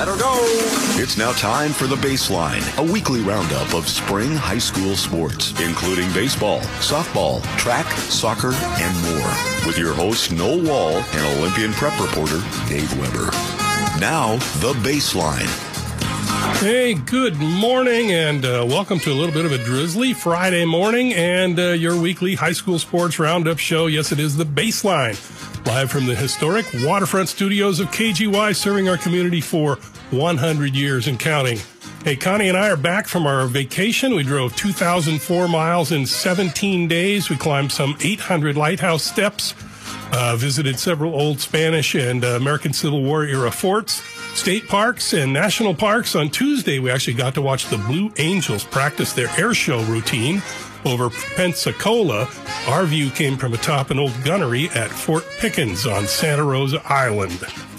Let her go. It's now time for The Baseline, a weekly roundup of spring high school sports, including baseball, softball, track, soccer, and more. With your hosts Noel Wall and Olympian prep reporter Dave Weber. Now, The Baseline. Hey, good morning, and welcome to a little bit of a drizzly Friday morning and your weekly high school sports roundup show. Yes, it is The Baseline, live from the historic waterfront studios of KGY, serving our community for 100 years and counting. Hey, Connie and I are back from our vacation. We drove 2,004 miles in 17 days. We climbed some 800 lighthouse steps, visited several old Spanish and American Civil War era forts, state parks, and national parks. On Tuesday, we actually got to watch the Blue Angels practice their air show routine over Pensacola. Our view came from atop an old gunnery at Fort Pickens on Santa Rosa Island.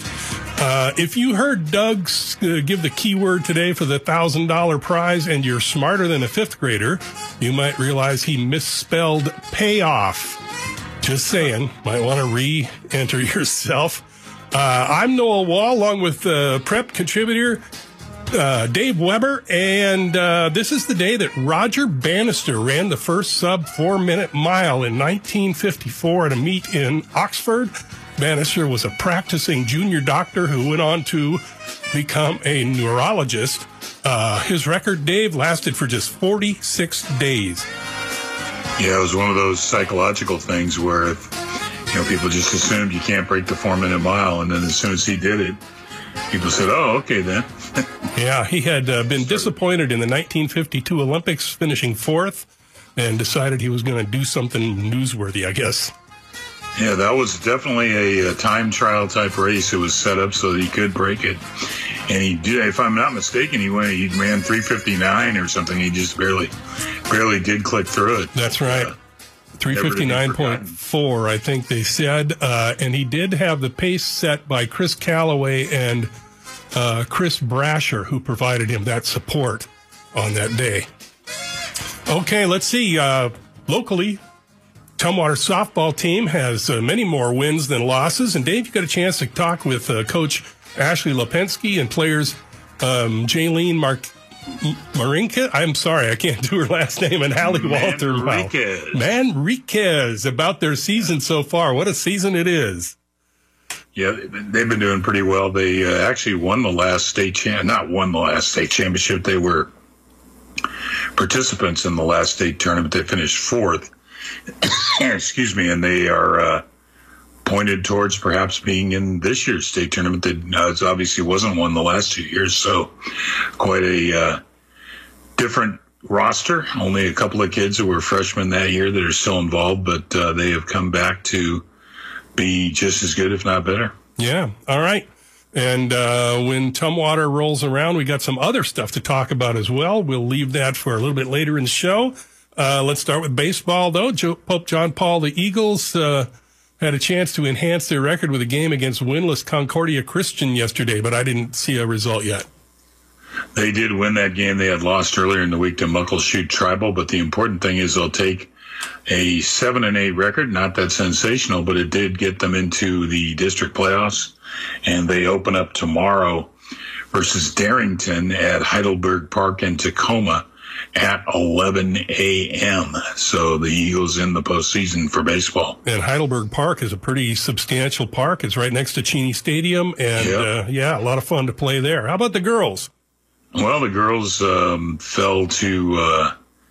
If you heard Doug give the keyword today for the $1,000 prize and you're smarter than a fifth grader, you might realize he misspelled payoff. Just saying, might want to re-enter yourself. I'm Noel Wall, along with prep contributor Dave Weber, and this is the day that Roger Bannister ran the first sub 4-minute mile in 1954 at a meet in Oxford. Bannister was a practicing junior doctor who went on to become a neurologist. His record, Dave, lasted for just 46 days. Yeah, it was one of those psychological things where people just assumed you can't break the 4-minute mile, and then as soon as he did it, people said, "Oh, okay then." Yeah, he had been disappointed in the 1952 Olympics, finishing fourth, and decided he was going to do something newsworthy, I guess. Yeah, that was definitely a time trial type race. It was set up so that he could break it. And he did, if I'm not mistaken, he ran 3:59 or something. He just barely did click through it. That's right. 3:59.4, I think they said. And he did have the pace set by Chris Calloway and Chris Brasher, who provided him that support on that day. Okay, let's see. Locally, Tumwater softball team has many more wins than losses. And Dave, you got a chance to talk with Coach Ashley Lipensky and players Jaylene Marinka. I'm sorry, I can't do her last name. And Hallie Walter. Manriquez about their season so far. What a season it is. Yeah, they've been doing pretty well. They actually won the last not won the last state championship. They were participants in the last state tournament. They finished fourth. Excuse me, and they are pointed towards perhaps being in this year's state tournament that obviously wasn't won the last 2 years. So quite a different roster. Only a couple of kids who were freshmen that year that are still involved, but they have come back to be just as good, if not better. Yeah, all right. And when Tumwater rolls around, we got some other stuff to talk about as well. We'll leave that for a little bit later in the show. Let's start with baseball, though. Pope John Paul, the Eagles had a chance to enhance their record with a game against winless Concordia Christian yesterday, but I didn't see a result yet. They did win that game. They had lost earlier in the week to Muckleshoot Tribal, but the important thing is they'll take a 7-8 record, not that sensational, but it did get them into the district playoffs, and they open up tomorrow versus Darrington at Heidelberg Park in Tacoma at 11 a.m. So the Eagles in the postseason for baseball. And Heidelberg Park is a pretty substantial park. It's right next to Cheney Stadium, and a lot of fun to play there. How about the girls? Well, the girls fell to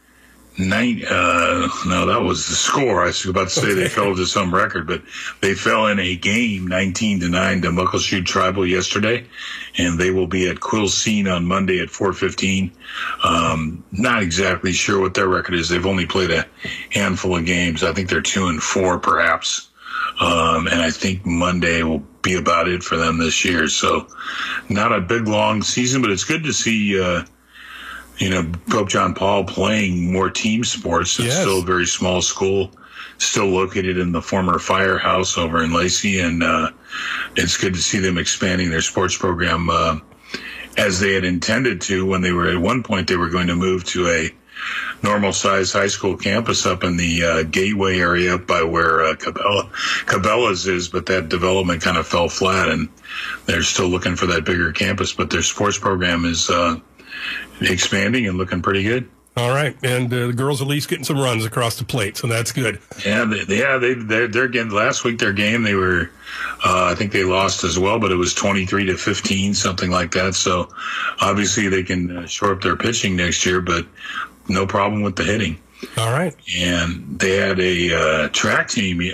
no, that was the score. I was about to say they fell to some record, but they fell in a game 19-9 to Muckleshoot Tribal yesterday, and they will be at Quilcene on Monday at 4:15. Not exactly sure what their record is. They've only played a handful of games. I think they're 2-4 perhaps. And I think Monday will be about it for them this year. So not a big, long season, but it's good to see, Pope John Paul playing more team sports. It's still a very small school, still located in the former firehouse over in Lacey. And it's good to see them expanding their sports program as they had intended to when they were at one point they were going to move to a normal-sized high school campus up in the Gateway area up by where Cabela's is, but that development kind of fell flat, and they're still looking for that bigger campus. But their sports program is expanding and looking pretty good. All right, and the girls at least getting some runs across the plate, so that's good. Yeah, they're getting last week. Their game, they were, I think they lost as well, but it was 23-15, something like that. So obviously they can shore up their pitching next year, but no problem with the hitting. All right, and they had a track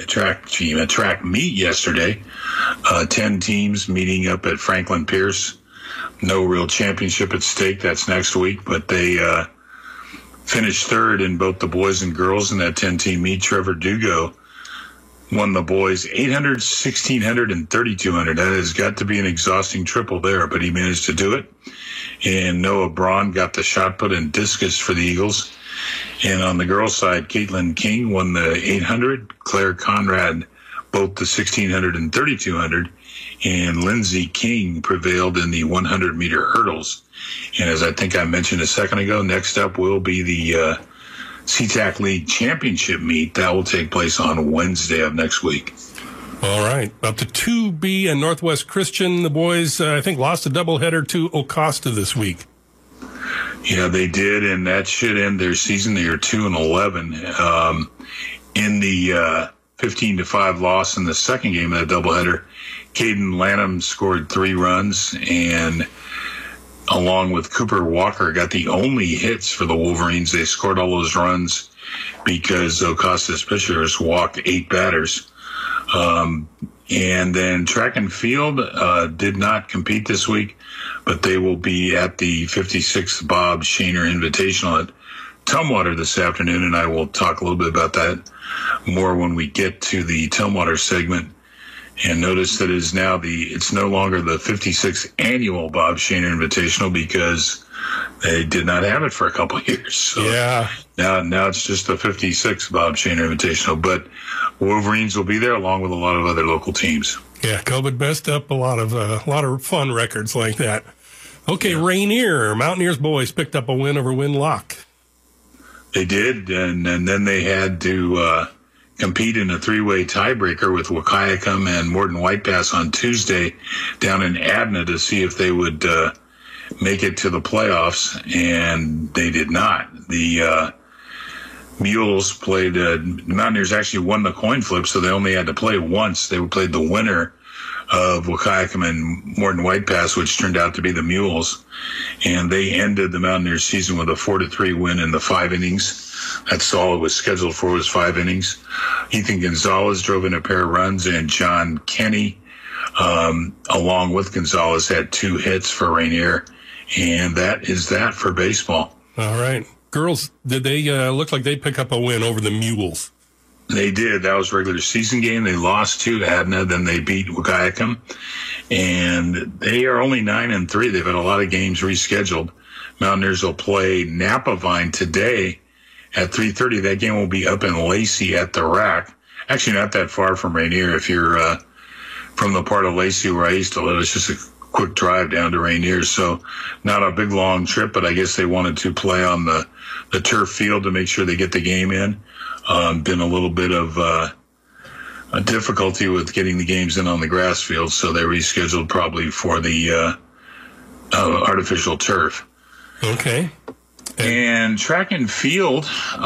meet yesterday. 10 teams meeting up at Franklin Pierce. No real championship at stake. That's next week, but they finished third in both the boys and girls in that 10-team meet. Trevor Dugo won the boys 800, 1600, and 3200. That has got to be an exhausting triple there, but he managed to do it. And Noah Braun got the shot put and discus for the Eagles. And on the girls' side, Caitlin King won the 800, Claire Conrad both the 1600 and 3200, and Lindsay King prevailed in the 100-meter hurdles. And as I think I mentioned a second ago, next up will be the SeaTac League Championship meet. That will take place on Wednesday of next week. All right. Up to 2B and Northwest Christian. The boys, I think, lost a doubleheader to Ocosta this week. Yeah, they did, and that should end their season. They are 2-11. In the 15-5 loss in the second game of that doubleheader, Caden Lanham scored 3 runs, and along with Cooper Walker, got the only hits for the Wolverines. They scored all those runs because Ocosta's pitchers walked 8 batters. And then track and field did not compete this week, but they will be at the 56th Bob Shaner Invitational at Tumwater this afternoon, and I will talk a little bit about that more when we get to the Tumwater segment. And notice that it's no longer the 56th annual Bob Shaner Invitational because they did not have it for a couple of years. So yeah. Now it's just the 56th Bob Shaner Invitational, but Wolverines will be there along with a lot of other local teams. Yeah, COVID best up a lot of fun records like that. Okay, yeah. Rainier, Mountaineers boys picked up a win over Winlock. They did, and then they had to compete in a 3-way tiebreaker with Wahkiakum and Morton White Pass on Tuesday down in Adna to see if they would make it to the playoffs, and they did not. The Mules played, the Mountaineers actually won the coin flip, so they only had to play once. They played the winner of Wahkiakum and Morton White Pass, which turned out to be the Mules. And they ended the Mountaineers season with a 4-3 win in the 5 innings. That's all it was scheduled for, was 5 innings. Ethan Gonzalez drove in a pair of runs, and John Kenny, along with Gonzalez, had 2 hits for Rainier. And that is that for baseball. All right. Girls, did they look like they pick up a win over the Mules? They did. That was a regular season game. They lost to Adna, then they beat Wahkiakum. And they are only 9-3. They've had a lot of games rescheduled. Mountaineers will play Napavine today at 3:30. That game will be up in Lacey at the Rack. Actually, not that far from Rainier. If you're from the part of Lacey where I used to live, it's just a quick drive down to Rainier. So not a big, long trip, but I guess they wanted to play on the turf field to make sure they get the game in. Been a little bit of a difficulty with getting the games in on the grass field, so they rescheduled probably for the artificial turf. Okay. And track and field,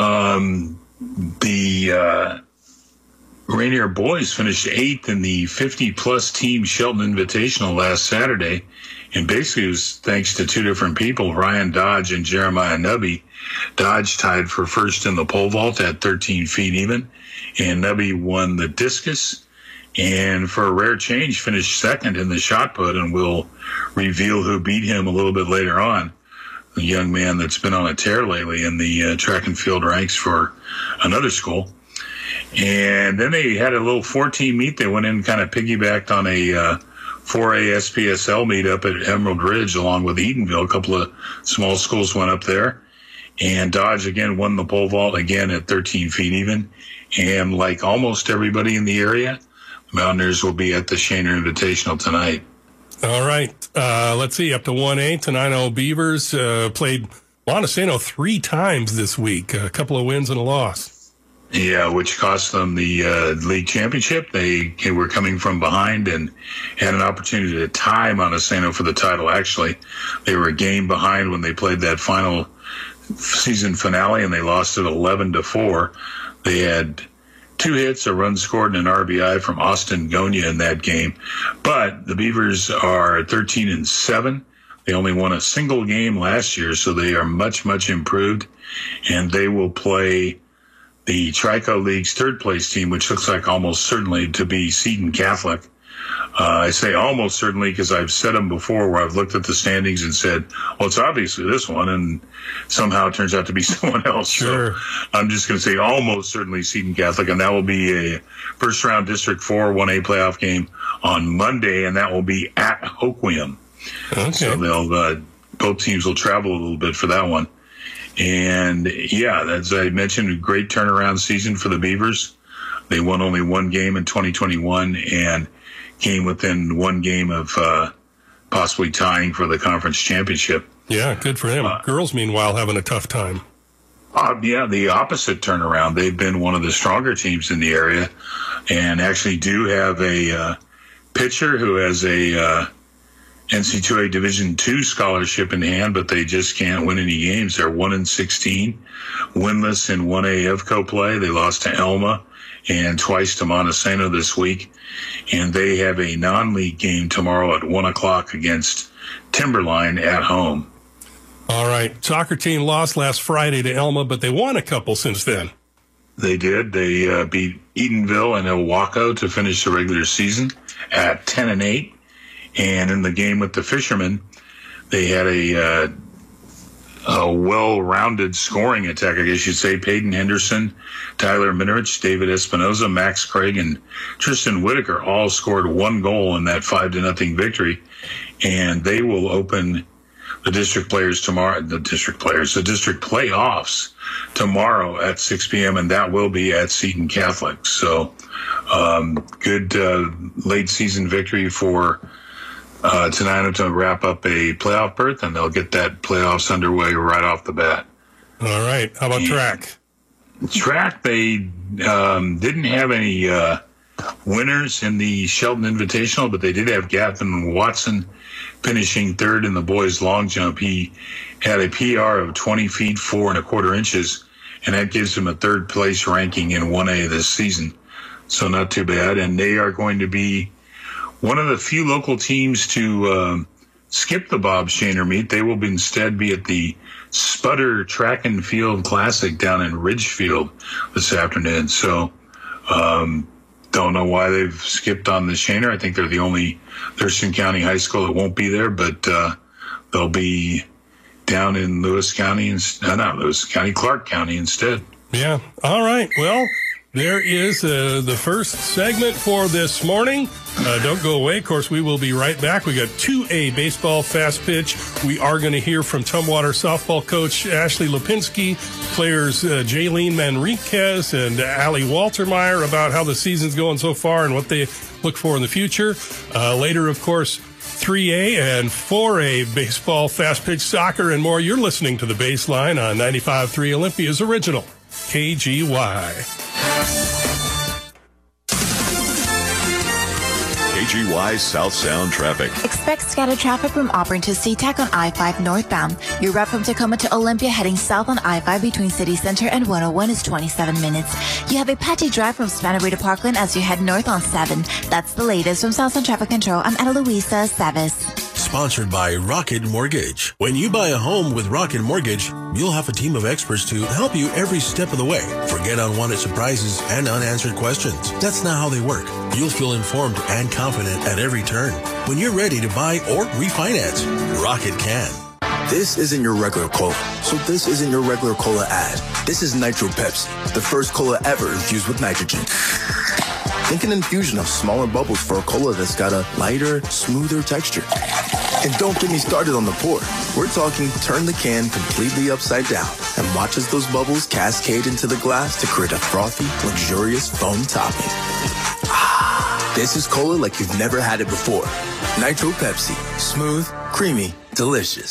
the Rainier boys finished 8th in the 50-plus team Shelton Invitational last Saturday, and basically it was thanks to 2 different people, Ryan Dodge and Jeremiah Nubby. Dodge tied for first in the pole vault at 13 feet even, and Nubby won the discus, and for a rare change finished second in the shot put, and we'll reveal who beat him a little bit later on. A young man that's been on a tear lately in the track and field ranks for another school. And then they had a little 4-team meet. They went in and kind of piggybacked on a 4A SPSL meet up at Emerald Ridge along with Eatonville. A couple of small schools went up there. And Dodge again won the pole vault again at 13 feet even. And like almost everybody in the area, the Mountaineers will be at the Shaner Invitational tonight. All right. Let's see. Up to 1A, Tenino Beavers played Montesano 3 times this week, a couple of wins and a loss. Yeah, which cost them the league championship. They were coming from behind and had an opportunity to tie Montesano for the title. Actually, they were a game behind when they played that final season finale, and they lost it 11-4. They had 2 hits, a run scored, and an RBI from Austin Gonia in that game. But the Beavers are 13-7. They only won a single game last year, so they are much, much improved. And they will play the Trico League's third place team, which looks like almost certainly to be Seton Catholic. I say almost certainly because I've said them before where I've looked at the standings and said, well, it's obviously this one, and somehow it turns out to be someone else. Sure. So I'm just going to say almost certainly Seton Catholic, and that will be a first-round District 4 1A playoff game on Monday, and that will be at Hoquiam. Okay. So they'll both teams will travel a little bit for that one. And, yeah, as I mentioned, a great turnaround season for the Beavers. They won only 1 game in 2021 and came within 1 game of possibly tying for the conference championship. Yeah, good for them. Girls, meanwhile, having a tough time. Yeah, the opposite turnaround. They've been one of the stronger teams in the area and actually do have a pitcher who has a NC2A Division II scholarship in hand, but they just can't win any games. They're 1-16, winless in 1A EVCO play. They lost to Elma and twice to Montesano this week. And they have a non-league game tomorrow at 1 o'clock against Timberline at home. All right. Soccer team lost last Friday to Elma, but they won a couple since then. They did. They beat Eatonville and Ilwaco to finish the regular season at 10-8. And in the game with the Fishermen, they had a well-rounded scoring attack, I guess you'd say. Peyton Henderson, Tyler Minerich, David Espinoza, Max Craig, and Tristan Whitaker all scored 1 goal in that 5-0 victory. And they will open the district playoffs tomorrow at 6 p.m., and that will be at Seton Catholic. So good late season victory for Tenino to wrap up a playoff berth, and they'll get that playoffs underway right off the bat. All right. How about track? Track, they didn't have any winners in the Shelton Invitational, but they did have Gavin Watson finishing 3rd in the boys' long jump. He had a PR of 20 feet 4 1/4 inches, and that gives him a 3rd place ranking in 1A this season. So not too bad. And they are going to be one of the few local teams to skip the Bob Shaner meet. They will instead be at the Sputter Track and Field Classic down in Ridgefield this afternoon. So don't know why they've skipped on the Shaner. I think they're the only Thurston County high school that won't be there, but they'll be down in Clark County instead. Yeah. All right. Well, there is the first segment for this morning. Don't go away. Of course, we will be right back. We got 2A baseball fast pitch. We are going to hear from Tumwater softball coach Ashley Lipinski, players Jaylene Manriquez and Allie Waltermeyer about how the season's going so far and what they look for in the future. Later, of course, 3A and 4A baseball, fast pitch soccer, and more. You're listening to The Baseline on 95.3 Olympia's original KGY. KGY South Sound traffic. Expect scattered traffic from Auburn to SeaTac on I-5 northbound. Your route from Tacoma to Olympia heading south on I-5 between City Center and 101 is 27 minutes. You have a patchy drive from Spanaway to Parkland as you head north on 7. That's the latest from South Sound Traffic Control. I'm Etta Luisa Savis. Sponsored by Rocket Mortgage. When you buy a home with Rocket Mortgage, you'll have a team of experts to help you every step of the way. Forget unwanted surprises and unanswered questions. That's not how they work. You'll feel informed and confident at every turn. When you're ready to buy or refinance, Rocket can. This isn't your regular cola, so this isn't your regular cola ad. This is Nitro Pepsi, the first cola ever infused with nitrogen. Think an infusion of smaller bubbles for a cola that's got a lighter, smoother texture. And don't get me started on the pour. We're talking turn the can completely upside down and watch as those bubbles cascade into the glass to create a frothy, luxurious foam topping. This is cola like you've never had it before. Nitro Pepsi. Smooth, creamy, delicious.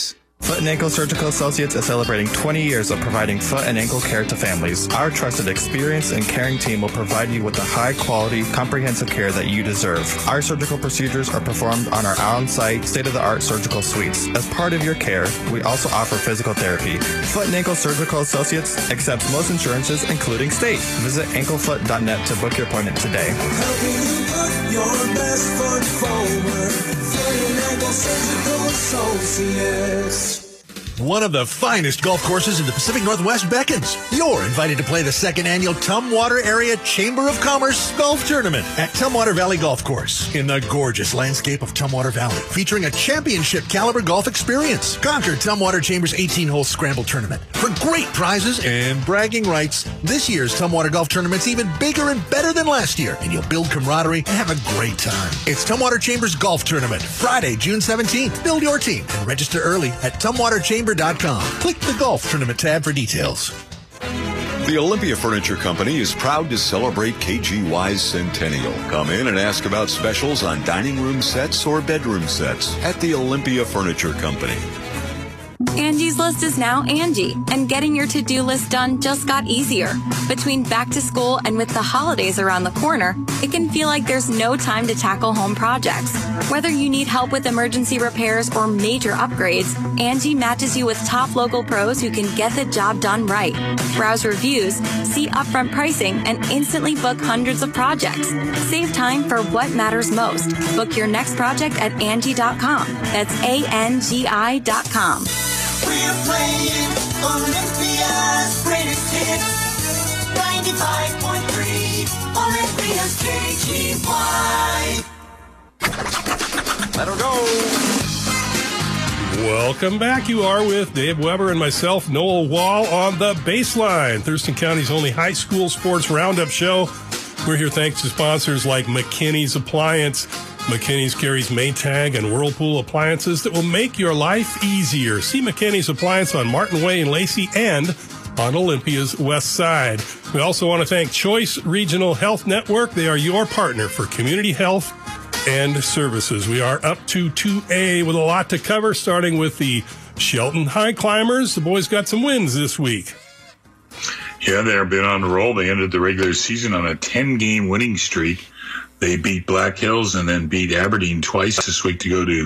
Foot and Ankle Surgical Associates is celebrating 20 years of providing foot and ankle care to families. Our trusted, experienced, and caring team will provide you with the high-quality, comprehensive care that you deserve. Our surgical procedures are performed on our on-site, state-of-the-art surgical suites. As part of your care, we also offer physical therapy. Foot and Ankle Surgical Associates accepts most insurances, including state. Visit anklefoot.net to book your appointment today. Helping you put your best foot forward. Foot and Ankle Surgical Associates. One of the finest golf courses in the Pacific Northwest beckons. You're invited to play the second annual Tumwater Area Chamber of Commerce Golf Tournament at Tumwater Valley Golf Course in the gorgeous landscape of Tumwater Valley, featuring a championship caliber golf experience. Conquer Tumwater Chamber's 18-hole scramble tournament for great prizes and bragging rights. This year's Tumwater Golf Tournament's even bigger and better than last year, and you'll build camaraderie and have a great time. It's Tumwater Chamber's Golf Tournament, Friday, June 17th. Build your team and register early at tumwaterchamber.com. Click the Golf Tournament tab for details. The Olympia Furniture Company is proud to celebrate KGY's centennial. Come in and ask about specials on dining room sets or bedroom sets at the Olympia Furniture Company. Angie's List is now Angie, and getting your to-do list done just got easier. Between back to school and with the holidays around the corner, it can feel like there's no time to tackle home projects. Whether you need help with emergency repairs or major upgrades, Angie matches you with top local pros who can get the job done right. Browse reviews, see upfront pricing, and instantly book hundreds of projects. Save time for what matters most. Book your next project at Angie.com. That's ANGI.com. We're playing Olympia's greatest hits. 95.3 Olympia's KGY. Let her go. Welcome back. You are with Dave Weber and myself, Noel Wall, on the Baseline, Thurston County's only high school sports roundup show. We're here thanks to sponsors like McKinney's Appliance. McKinney's carries Maytag and Whirlpool appliances that will make your life easier. See McKinney's Appliance on Martin Way in Lacey and on Olympia's west side. We also want to thank Choice Regional Health Network. They are your partner for community health and services. We are up to 2A with a lot to cover, starting with the Shelton High Climbers. The boys got some wins this week. Yeah, they've been on the roll. They ended the regular season on a 10-game winning streak. They beat Black Hills and then beat Aberdeen twice this week to go to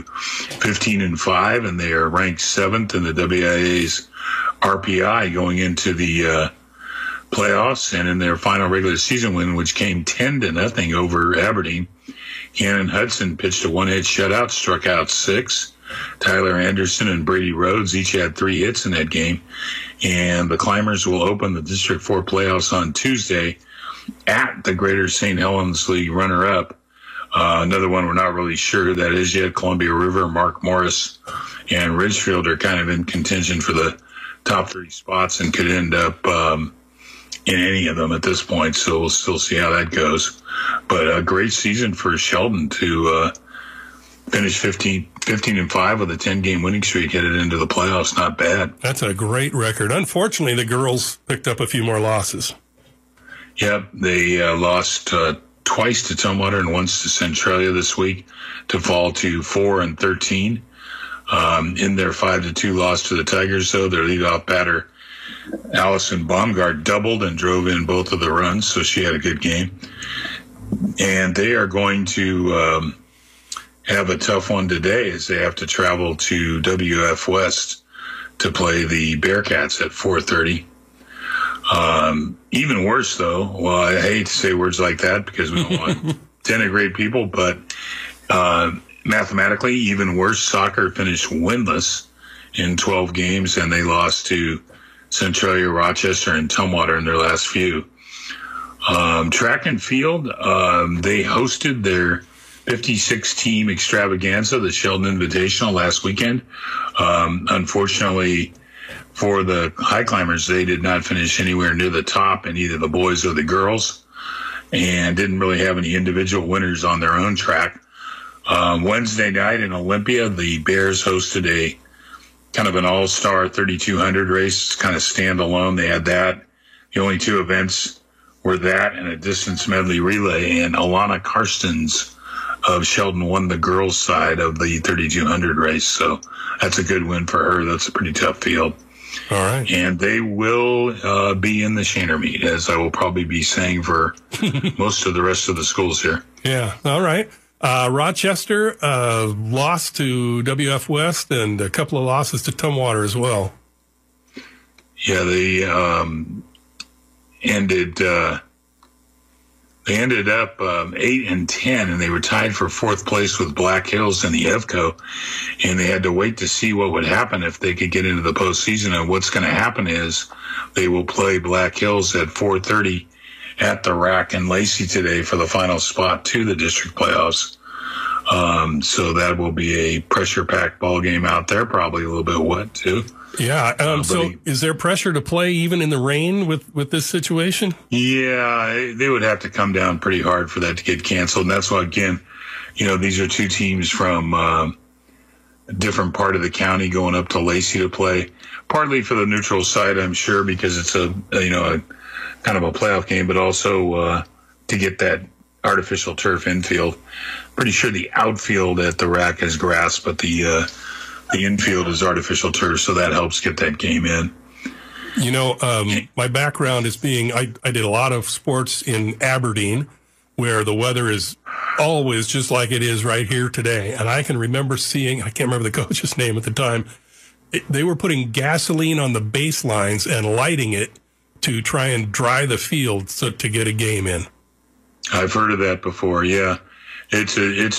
15-5, and they are ranked 7th in the WIA's RPI going into the playoffs. And in their final regular season win, which came 10-0 over Aberdeen, Hannon Hudson pitched a one-hit shutout, struck out 6. Tyler Anderson and Brady Rhodes each had 3 hits in that game. And the Climbers will open the District 4 playoffs on Tuesday at the Greater St. Helens League runner-up. Another one we're not really sure who that is yet. Columbia River, Mark Morris, and Ridgefield are kind of in contention for the top 3 spots and could end up in any of them at this point. So we'll still see how that goes. But a great season for Sheldon to finish 15-5 with a 10-game winning streak headed into the playoffs. Not bad. That's a great record. Unfortunately, the girls picked up a few more losses. Yep, they lost twice to Tumwater and once to Centralia this week to fall to 4-13. In their 5-2 loss to the Tigers, though, their leadoff batter, Allison Baumgart, doubled and drove in both of the runs, so she had a good game. And they are going to have a tough one today as they have to travel to WF West to play the Bearcats at 4:30. Even worse, though, well, I hate to say words like that because we don't want to denigrate people, but mathematically, even worse, soccer finished winless in 12 games, and they lost to Centralia, Rochester, and Tumwater in their last few. Track and field, they hosted their 56-team extravaganza, the Sheldon Invitational, last weekend. Unfortunately, for the high climbers, they did not finish anywhere near the top in either the boys or the girls and didn't really have any individual winners on their own track. Wednesday night in Olympia, the Bears hosted a kind of an all-star 3,200 race, kind of standalone. They had that. The only 2 events were that and a distance medley relay, and Alana Karstens of Shelton won the girls' side of the 3,200 race. So that's a good win for her. That's a pretty tough field. All right. And they will be in the Shaner meet, as I will probably be saying for most of the rest of the schools here. Yeah. All right. Rochester lost to WF West and a couple of losses to Tumwater as well. Yeah, they ended up 8-10, and they were tied for fourth place with Black Hills in the EVCO, and they had to wait to see what would happen if they could get into the postseason. And what's going to happen is they will play Black Hills at 4:30 at the Rack in Lacey today for the final spot to the district playoffs. So that will be a pressure-packed ball game out there, probably a little bit wet too. Yeah. So is there pressure to play even in the rain with this situation? Yeah, they would have to come down pretty hard for that to get canceled. And that's why, again, these are two teams from a different part of the county going up to Lacey to play, partly for the neutral side, I'm sure, because it's a kind of a playoff game, but also to get that artificial turf infield. Pretty sure the outfield at the Rack is grass, but the infield is artificial turf, so that helps get that game in. My background is I did a lot of sports in Aberdeen, where the weather is always just like it is right here today. And I can remember seeing, I can't remember the coach's name at the time, they were putting gasoline on the baselines and lighting it to try and dry the field to get a game in. I've heard of that before. Yeah, it's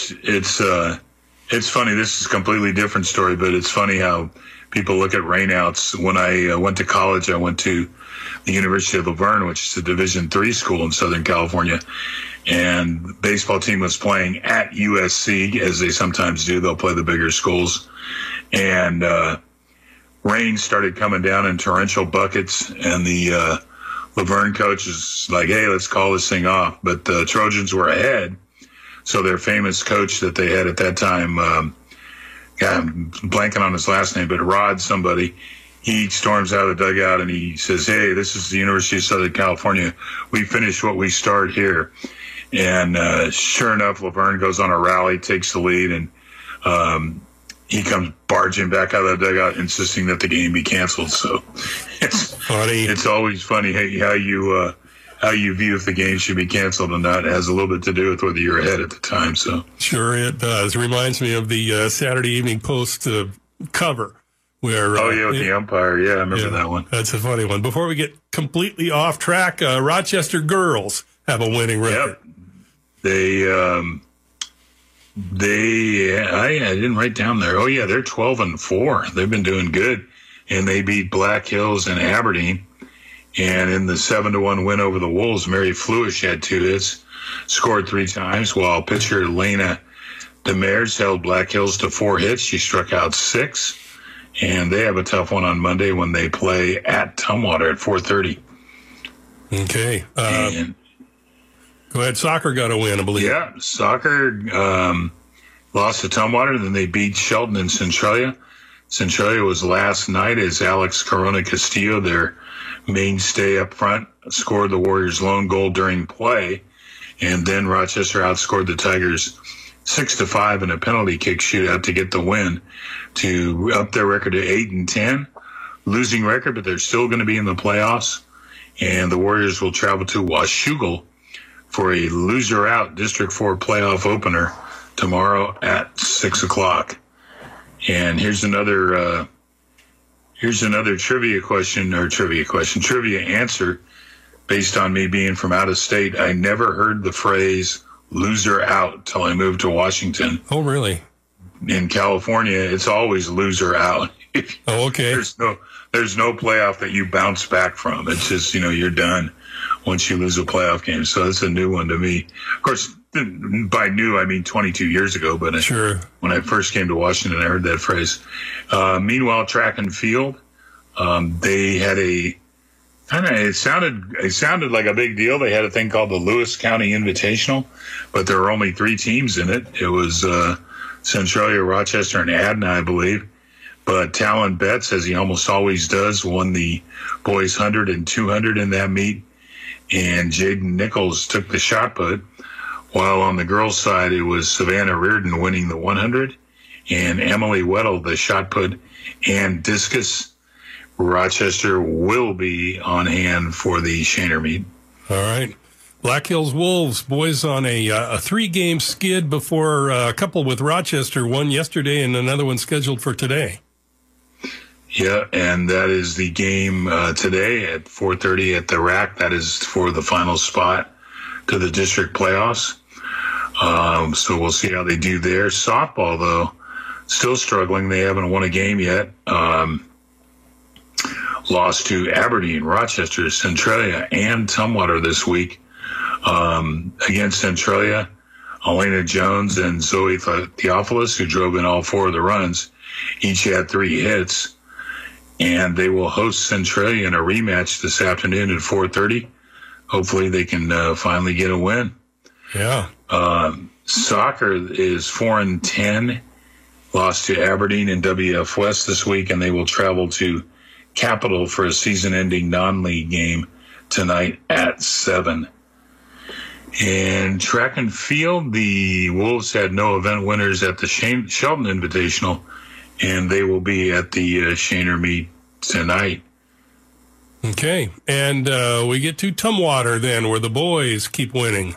funny. This is a completely different story, but it's funny how people look at rainouts. When I went to college, I went to the University of Laverne, which is a Division III school in Southern California, and the baseball team was playing at USC, as they sometimes do. They'll play the bigger schools, and rain started coming down in torrential buckets, and the Laverne coach is like, "Hey, let's call this thing off." But the Trojans were ahead, so their famous coach that they had at that time, I'm blanking on his last name, but Rod somebody, he storms out of the dugout and he says, "Hey, this is the University of Southern California. We finish what we start here." And sure enough, Laverne goes on a rally, takes the lead, and he comes barging back out of the dugout, insisting that the game be canceled. So it's funny. It's always funny how you view if the game should be canceled or not. It has a little bit to do with whether you're ahead at the time. So sure, it does. It reminds me of the Saturday Evening Post cover where with the umpire. Yeah, I remember that one. That's a funny one. Before we get completely off track, Rochester girls have a winning record. Yep. I didn't write down there. Oh yeah, they're 12-4. They've been doing good, and they beat Black Hills and Aberdeen. And in the 7-1 win over the Wolves, Mary Fluish had 2 hits, scored 3 times, while pitcher Lena Demers held Black Hills to 4 hits. She struck out 6, and they have a tough one on Monday when they play at Tumwater at 4:30. Okay. Go ahead. Soccer got a win, I believe. Yeah, soccer lost to Tumwater, then they beat Shelton and Centralia. Centralia was last night as Alex Corona Castillo, their mainstay up front, scored the Warriors' lone goal during play, and then Rochester outscored the Tigers 6-5 in a penalty kick shootout to get the win to up their record to 8-10. Losing record, but they're still going to be in the playoffs, and the Warriors will travel to Washougal for a loser-out District 4 playoff opener tomorrow at 6 o'clock. And here's another trivia answer based on me being from out of state. I never heard the phrase loser out till I moved to Washington. Oh, really? In California, it's always loser out. Oh, okay. There's no playoff that you bounce back from. It's just, you're done once you lose a playoff game. So that's a new one to me. Of course, by new, I mean 22 years ago, but sure. When I first came to Washington, I heard that phrase. Meanwhile, track and field, they had it sounded like a big deal. They had a thing called the Lewis County Invitational, but there were only 3 teams in it. It was Centralia, Rochester, and Adna, I believe. But Talon Betts, as he almost always does, won the boys 100 and 200 in that meet. And Jaden Nichols took the shot put, while on the girls' side, it was Savannah Reardon winning the 100 and Emily Weddle, the shot put and discus. Rochester will be on hand for the Shaner meet. All right. Black Hills Wolves, boys on a 3-game skid before a couple with Rochester, one yesterday and another one scheduled for today. Yeah, and that is the game today at 4:30 at the Rack. That is for the final spot to the district playoffs. So we'll see how they do there. Softball, though, still struggling. They haven't won a game yet. Lost to Aberdeen, Rochester, Centralia, and Tumwater this week. Against Centralia, Elena Jones and Zoe Theophilus, who drove in all 4 of the runs, each had 3 hits. And they will host Centralia in a rematch this afternoon at 4:30. Hopefully they can finally get a win. Yeah. Soccer is 4-10. Lost to Aberdeen in WF West this week, and they will travel to Capital for a season-ending non-league game tonight at 7. And track and field, the Wolves had no event winners at the Shelton Invitational, and they will be at the Shaner meet tonight. Okay, and we get to Tumwater then, where the boys keep winning.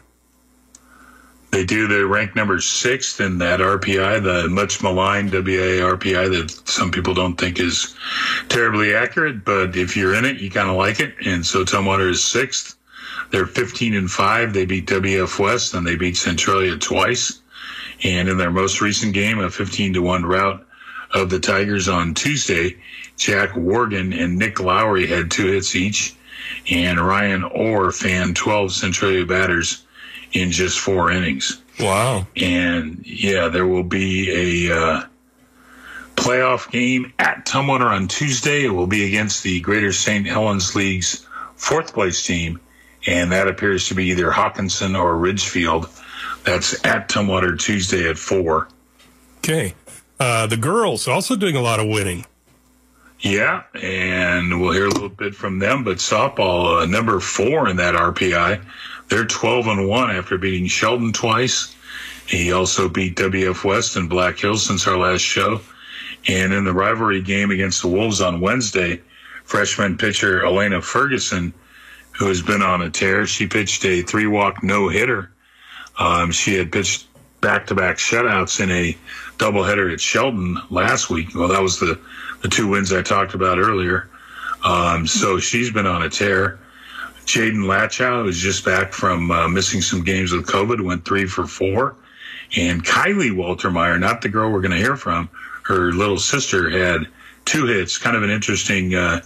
They do. They're ranked number 6th in that RPI, the much maligned WA RPI that some people don't think is terribly accurate, but if you're in it, you kind of like it. And so Tumwater is 6th. They're 15-5. They beat WF West, and they beat Centralia twice. And in their most recent game, a 15-1 rout of the Tigers on Tuesday, Jack Worgan and Nick Lowry had 2 hits each, and Ryan Orr fanned 12 Centralia batters in just 4 innings. Wow. And, yeah, there will be a playoff game at Tumwater on Tuesday. It will be against the Greater St. Helens League's 4th-place team, and that appears to be either Hawkinson or Ridgefield. That's at Tumwater Tuesday at 4. Okay. The girls also doing a lot of winning. Yeah, and we'll hear a little bit from them, but softball, number 4 in that RPI. They're 12-1 after beating Shelton twice. He also beat WF West and Black Hills since our last show. And in the rivalry game against the Wolves on Wednesday, freshman pitcher Elena Ferguson, who has been on a tear, she pitched a 3-walk no-hitter. She had pitched back-to-back shutouts in a doubleheader at Shelton last week. Well, that was the 2 wins I talked about earlier. So she's been on a tear. Jaden Latchow is just back from missing some games with COVID, went 3 for 4. And Kylie Waltermeyer, not the girl we're going to hear from, her little sister had 2 hits. Kind of an interesting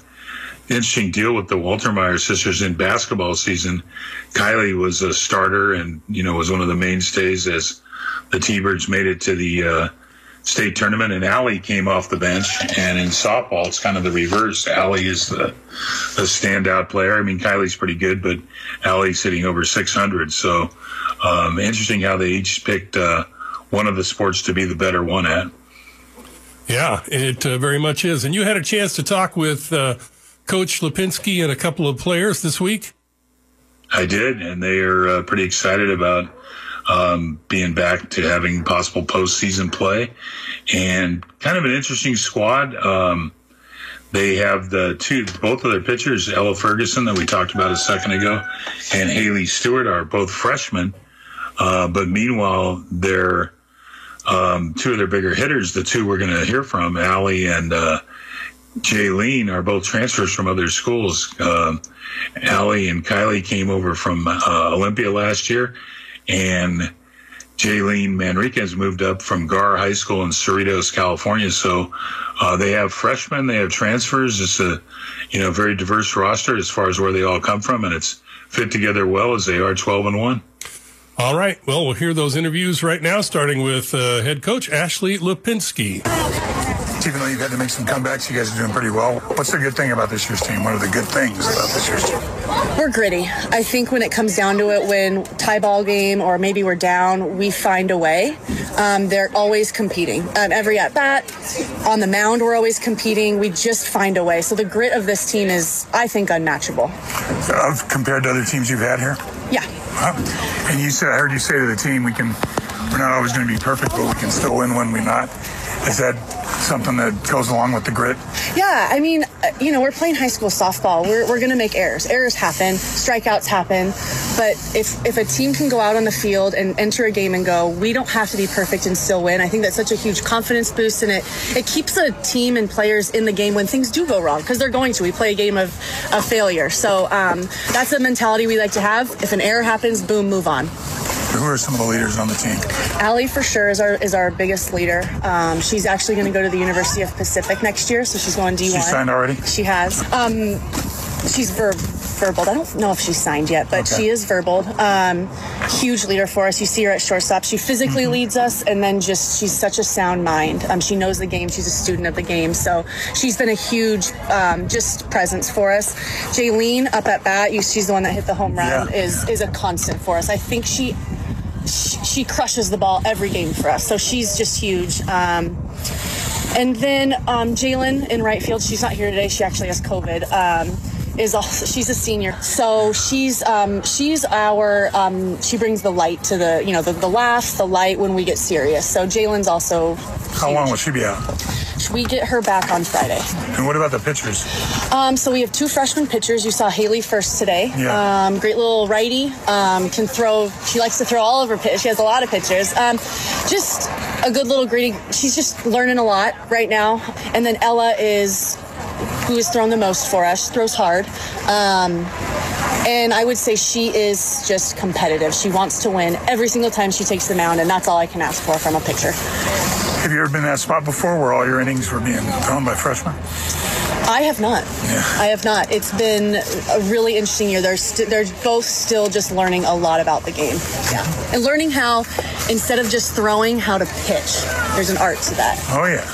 deal with the Waltermeyer sisters in basketball season. Kylie was a starter and, was one of the mainstays as the T-Birds made it to the state tournament, and Allie came off the bench. And in softball, it's kind of the reverse. Allie is the standout player. I mean, Kylie's pretty good, but Allie's hitting over 600. So interesting how they each picked one of the sports to be the better one at. Yeah, it very much is. And you had a chance to talk with Coach Lipinski and a couple of players this week? I did, and they are pretty excited about being back to having possible postseason play, and kind of an interesting squad. They have both of their pitchers, Ella Ferguson that we talked about a second ago, and Haley Stewart are both freshmen. But meanwhile, their 2 of their bigger hitters, the 2 we're going to hear from, Allie and Jaylene, are both transfers from other schools. Allie and Kylie came over from Olympia last year, and Jaylene Manriquez moved up from Gar High School in Cerritos, California. So they have freshmen, they have transfers. It's a very diverse roster as far as where they all come from, and it's fit together well as they are 12-1. All right. Well, we'll hear those interviews right now, starting with head coach Ashley Lipinski. Even though you've had to make some comebacks, you guys are doing pretty well. What's the good thing about this year's team? What are the good things about this year's team? We're gritty. I think when it comes down to it, when tie ball game or maybe we're down, we find a way. They're always competing. Every at-bat, on the mound, we're always competing. We just find a way. So the grit of this team is, I think, unmatchable. Compared to other teams you've had here? Yeah. And I heard you say to the team, we're not always going to be perfect, but we can still win when we're not. Is that something that goes along with the grit? Yeah, I mean, we're playing high school softball. We're going to make errors. Errors happen. Strikeouts happen. But if a team can go out on the field and enter a game and go, we don't have to be perfect and still win, I think that's such a huge confidence boost, and it keeps the team and players in the game when things do go wrong, because they're going to. We play a game of failure. So that's the mentality we like to have. If an error happens, boom, move on. Who are some of the leaders on the team? Allie, for sure, is our biggest leader. She's actually going to go to the University of Pacific next year, so she's going D1. She signed already? She has. She's verbal. I don't know if she's signed yet, but she is verbal. Huge leader for us. You see her at shortstop. She physically leads us, and then she's such a sound mind. She knows the game. She's a student of the game. So she's been a huge just presence for us. Jaylene up at bat, she's the one that hit the home run, is a constant for us. I think she crushes the ball every game for us. So she's just huge. And then Jalen in right field, she's not here today. She actually has COVID. She's a senior. So she's our she brings the light to the laugh, the light when we get serious. So Jalen's also huge. How long will she be out? We get her back on Friday. And what about the pitchers? So we have 2 freshman pitchers. You saw Haley first today. Yeah. Great little righty. Can throw. She likes to throw all of her pitches. She has a lot of pitches. Just a good little greedy. She's just learning a lot right now. And then Ella who has thrown the most for us. She throws hard. And I would say she is just competitive. She wants to win every single time she takes the mound, and that's all I can ask for from a pitcher. Have you ever been in that spot before where all your innings were being thrown by freshmen? I have not. Yeah. I have not. It's been a really interesting year. They're both still just learning a lot about the game. Yeah. And learning how, instead of just throwing, how to pitch. There's an art to that. Oh, yeah.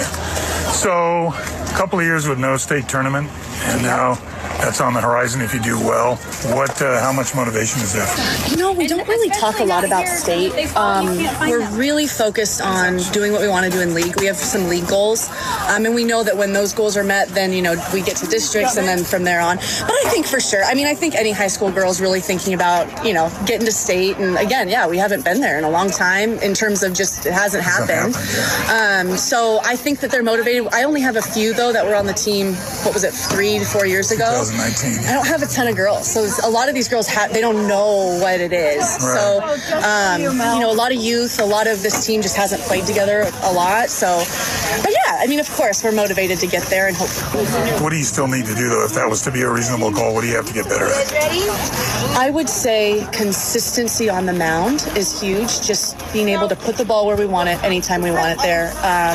So, a couple of years with no state tournament, and now that's on the horizon if you do well. How much motivation is that? We don't really talk a lot about state. We're really focused on doing what we want to do in league. We have some league goals, and we know that when those goals are met, then, we get to districts and then from there on. But I think for sure, I think any high school girl is really thinking about, getting to state. And again, we haven't been there in a long time in terms of just, it hasn't happened. So I think that they're motivated. I only have a few, though, that were on the team, 3 to 4 years ago. 2019. I don't have a ton of girls. So a lot of these girls, they don't know what it is. Right. So, a lot of youth, a lot of this team just hasn't played together a lot. So, but yeah, of course, we're motivated to get there and hope. What do you still need to do, though, if that was to be a reasonable goal? What do you have to get better at? I would say consistency on the mound is huge. Just being able to put the ball where we want it, anytime we want it there.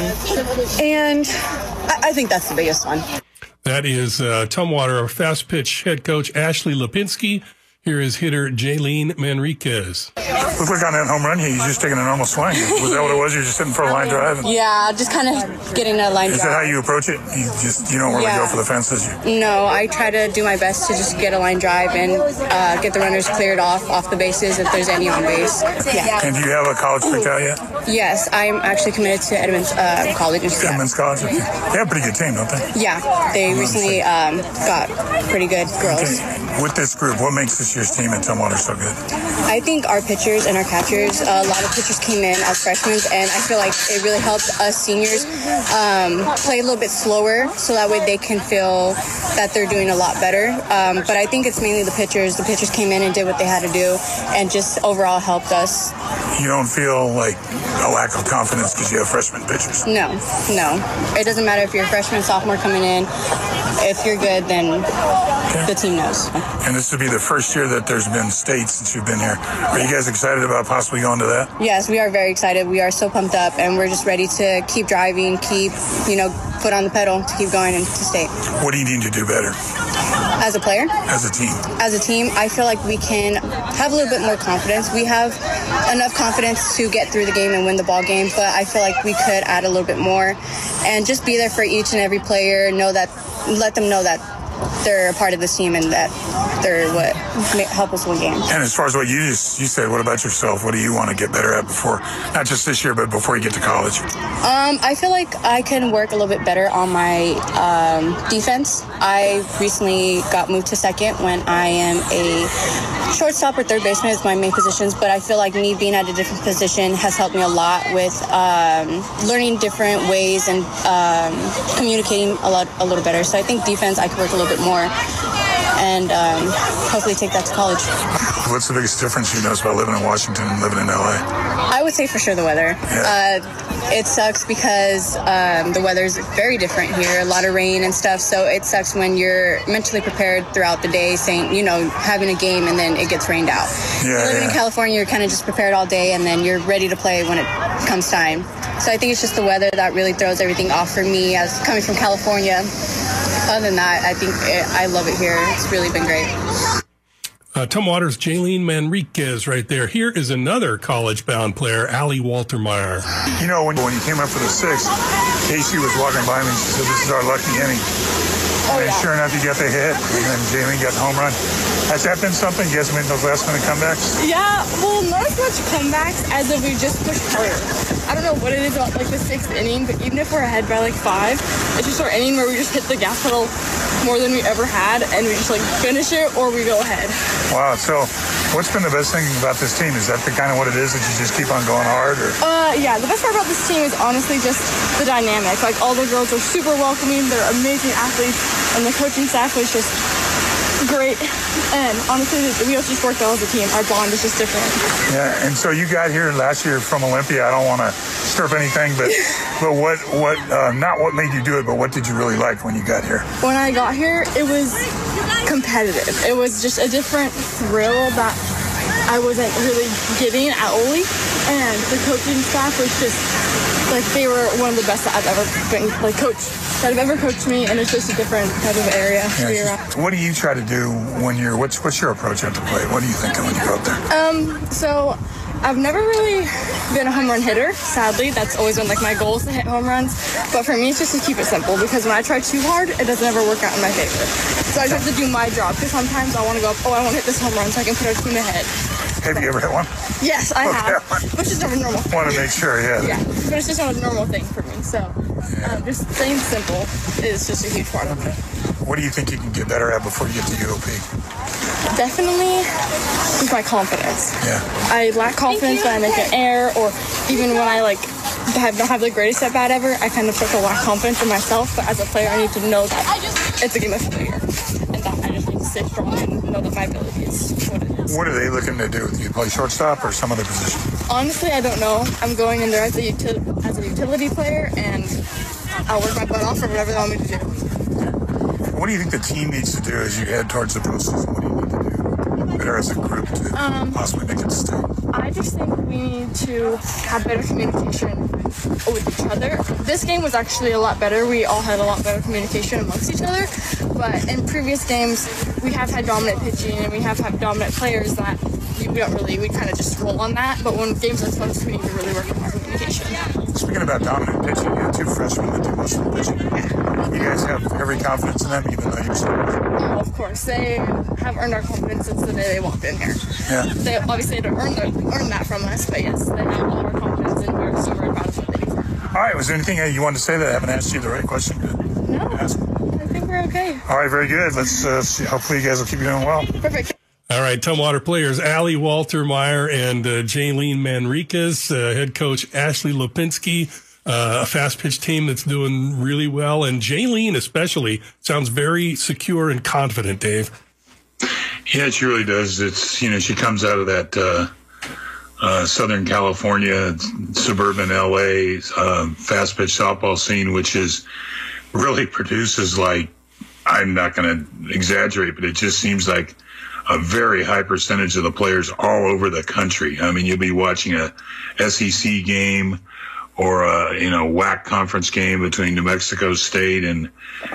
And I think that's the biggest one. That is Tumwater fast pitch head coach Ashley Lipinski. Here is hitter Jaylene Manriquez. Looked like on that home run, he's just taking a normal swing. Was that what it was? You're just sitting for a line drive? Yeah, just kind of getting a line drive. Is that how you approach it? You don't really go for the fences? No, I try to do my best to just get a line drive and get the runners cleared off the bases if there's any on base. Yeah. And do you have a college picked out yet? Yes, I'm actually committed to Edmonds College. Edmonds College? Okay. They have a pretty good team, don't they? Yeah, they recently got pretty good girls. Okay. With this group, what makes this year's team at Tumwater so good? I think our pitchers and our catchers, a lot of pitchers came in as freshmen, and I feel like it really helped us seniors play a little bit slower so that way they can feel that they're doing a lot better. But I think it's mainly the pitchers. The pitchers came in and did what they had to do and just overall helped us. You don't feel like a lack of confidence because you have freshman pitchers? No. It doesn't matter if you're a freshman, sophomore coming in. If you're good, then the team knows. And this would be the first year that there's been state since you've been here. Are you guys excited about possibly going to that? Yes, we are very excited. We are so pumped up, and we're just ready to keep driving, keep, foot on the pedal to keep going into state. What do you need to do better? As a player? As a team? As a team, I feel like we can have a little bit more confidence. We have enough confidence to get through the game and win the ball game, but I feel like we could add a little bit more and just be there for each and every player, let them know that they're a part of this team and that they're what help us win games. And as far as what you just as you said, what about yourself? What do you want to get better at before, not just this year, but before you get to college? I feel like I can work a little bit better on my defense. I recently got moved to second when I am a shortstop or third baseman is my main positions, but I feel like me being at a different position has helped me a lot with learning different ways and communicating a little better. So I think defense, I could work a little bit more and hopefully take that to college. What's the biggest difference you notice about living in Washington and living in LA? I would say for sure the weather. Yeah. It sucks because the weather's very different here, a lot of rain and stuff, so it sucks when you're mentally prepared throughout the day, saying, having a game and then it gets rained out. Living in California, you're kind of just prepared all day and then you're ready to play when it comes time. So I think it's just the weather that really throws everything off for me as coming from California. Other than that, I think I love it here. It's really been great. Tumwater's Jaylene Manriquez right there. Here is another college-bound player, Allie Waltermeyer. When you came up for the sixth, Casey was walking by me and she said, "This is our lucky inning." And sure enough, you got the hit, and then Jaylene got the home run. Has that been something? You guys made those last-minute comebacks? Yeah, well, not as much comebacks as if we just pushed harder. I don't know what it is about, the sixth inning, but even if we're ahead by, 5, it's just our inning where we just hit the gas pedal more than we ever had, and we just, finish it or we go ahead. Wow, so what's been the best thing about this team? Is that kind of what it is, that you just keep on going hard? Or? Yeah, the best part about this team is honestly just the dynamic. All the girls are super welcoming, they're amazing athletes, and the coaching staff was just great. And honestly, we just worked well as a team. Our bond is just different. Yeah, and so you got here last year from Olympia. I don't want to stir up anything, but what not what made you do it, but what did you really like when you got here? When I got here, it was competitive. It was just a different thrill that I wasn't really getting at Ole. And the coaching staff was just they were one of the best that I've ever been coached. That have ever coached me, and it's just a different type of area. Yeah, what do you try to do when you're? What's your approach at the plate? What are you thinking when you go up there? So I've never really been a home run hitter. Sadly, that's always been my goal is to hit home runs. But for me, it's just to keep it simple because when I try too hard, it doesn't ever work out in my favor. So I just have to do my job because sometimes I want to go up. I want to hit this home run so I can put our team ahead. Have you ever hit one? Yes, I have. Which is not a normal thing. Want to make sure, yeah. Yeah, but it's just not a normal thing for me. So just staying simple is just a huge part of it. What do you think you can get better at before you get to UOP? Definitely with my confidence. Yeah. I lack confidence when I make an error, or even when I don't have the greatest at bat ever. I kind of start to lack confidence in myself. But as a player, I need to know that it's a game of failure, and that I just need to stay strong and know that my ability is what it is. What are they looking to do? Do you play shortstop or some other position? Honestly, I don't know. I'm going in there as a utility player, and I'll work my butt off for whatever they want me to do. What do you think the team needs to do as you head towards the postseason? What do you need to do better as a group to possibly make it to state? I just think we need to have better communication with each other. This game was actually a lot better. We all had a lot better communication amongst each other. But in previous games, we have had dominant pitching and we have had dominant players that we kind of just roll on that. But when games are close, we need to really work on our communication. Speaking about dominant pitching, you have 2 freshmen that do most of the pitching. You guys have every confidence in them, even though you're starters. Oh, of course. They have earned our confidence since the day they walked in here. Yeah. They obviously had to earn that from us, but yes, they have all of our confidence, and we're super proud of what they do. All right. Was there anything you wanted to say that I haven't asked you the right question to ask? I think we're okay. All right. Very good. Let's see. Hopefully you guys will keep doing well. Perfect. All right, Tumwater players, Allie Waltermeyer and Jaylene Manriquez, head coach Ashley Lipinski, a fast pitch team that's doing really well. And Jaylene especially sounds very secure and confident, Dave. Yeah, she really does. It's, she comes out of that Southern California, suburban LA fast pitch softball scene, which really produces I'm not going to exaggerate, but it just seems like a very high percentage of the players all over the country. I mean, you'll be watching a SEC game or a WAC conference game between New Mexico State and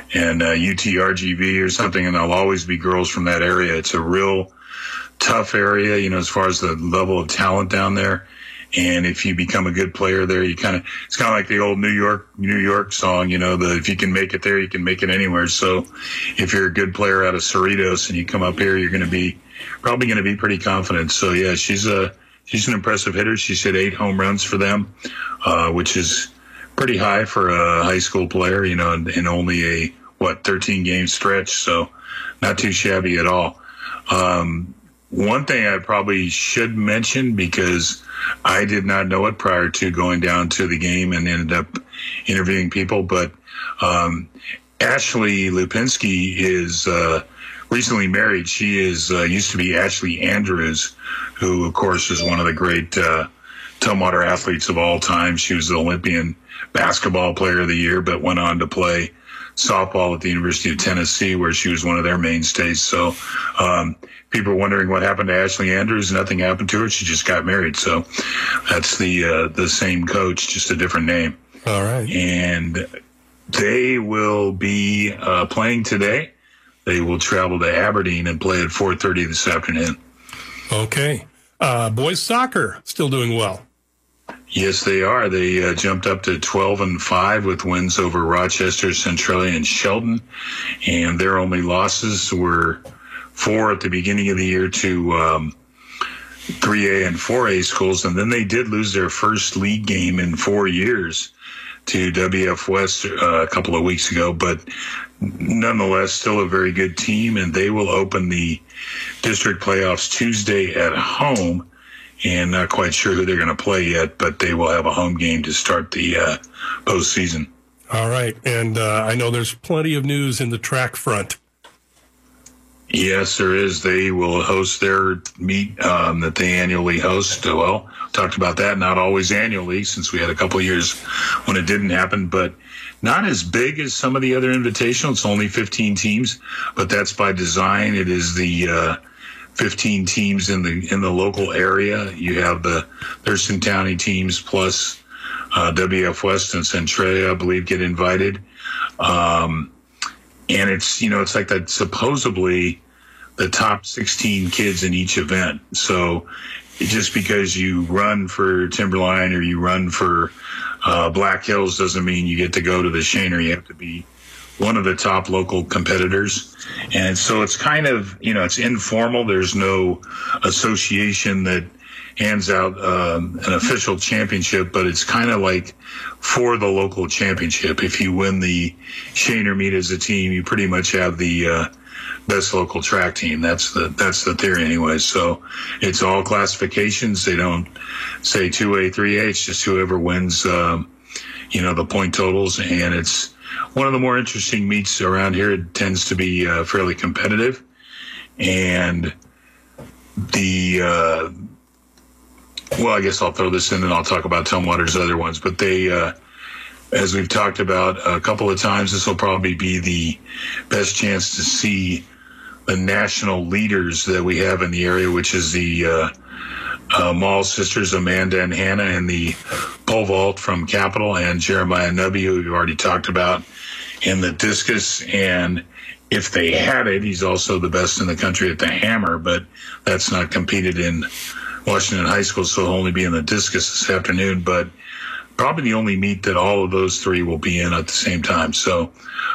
UTRGV or something, and there'll always be girls from that area. It's a real tough area, as far as the level of talent down there. And if you become a good player there, it's kind of like the old New York song, if you can make it there, you can make it anywhere. So if you're a good player out of Cerritos and you come up here, you're going to be probably going to be pretty confident. So yeah, she's an impressive hitter. She's hit 8 home runs for them, which is pretty high for a high school player, in only a 13 game stretch. So not too shabby at all. One thing I probably should mention, because I did not know it prior to going down to the game and ended up interviewing people, but Ashley Lupinski is recently married. She is used to be Ashley Andrews, who, of course, is one of the great Tumwater athletes of all time. She was the Olympian basketball player of the year, but went on to play softball at the University of Tennessee, where she was one of their mainstays. So people are wondering what happened to Ashley Andrews. Nothing happened to her. She just got married. So that's the same coach, just a different name. All right. And they will be playing today. They will travel to Aberdeen and play at 4:30 this afternoon. Okay. Boys soccer still doing well. Yes, they are. They jumped up to 12-5 with wins over Rochester, Centralia, and Sheldon. And their only losses were 4 at the beginning of the year to 3A and 4A schools. And then they did lose their first league game in 4 years to WF West a couple of weeks ago. But nonetheless, still a very good team. And they will open the district playoffs Tuesday at home. And not quite sure who they're going to play yet, but they will have a home game to start the postseason. All right. And I know there's plenty of news in the track front. Yes, there is. They will host their meet that they annually host. Well, talked about that, not always annually, since we had a couple of years when it didn't happen, but not as big as some of the other invitationals. It's only 15 teams, but that's by design. It is the 15 teams in the local area. You have the Thurston County teams plus WF West and Centralia, I believe, get invited. And it's like that, supposedly the top 16 kids in each event. So just because you run for Timberline or you run for Black Hills doesn't mean you get to go to the Shaner. You have to be one of the top local competitors. And so it's kind of, it's informal. There's no association that hands out an official championship, but it's kind of like for the local championship. If you win the Shaner meet as a team, you pretty much have the best local track team. That's the theory anyway. So it's all classifications. They don't say 2A, 3A. It's just whoever wins, the point totals. And it's one of the more interesting meets around here. It tends to be fairly competitive. And I guess I'll throw this in and I'll talk about Tumwater's other ones. But they, as we've talked about a couple of times, this will probably be the best chance to see the national leaders that we have in the area, which is the Mall sisters, Amanda and Hannah, and the pole vault from Capital, and Jeremiah Nubby, who we've already talked about, in the discus. And if they had it, he's also the best in the country at the hammer, but that's not competed in Washington High School, so he'll only be in the discus this afternoon. But probably the only meet that all of those three will be in at the same time. So,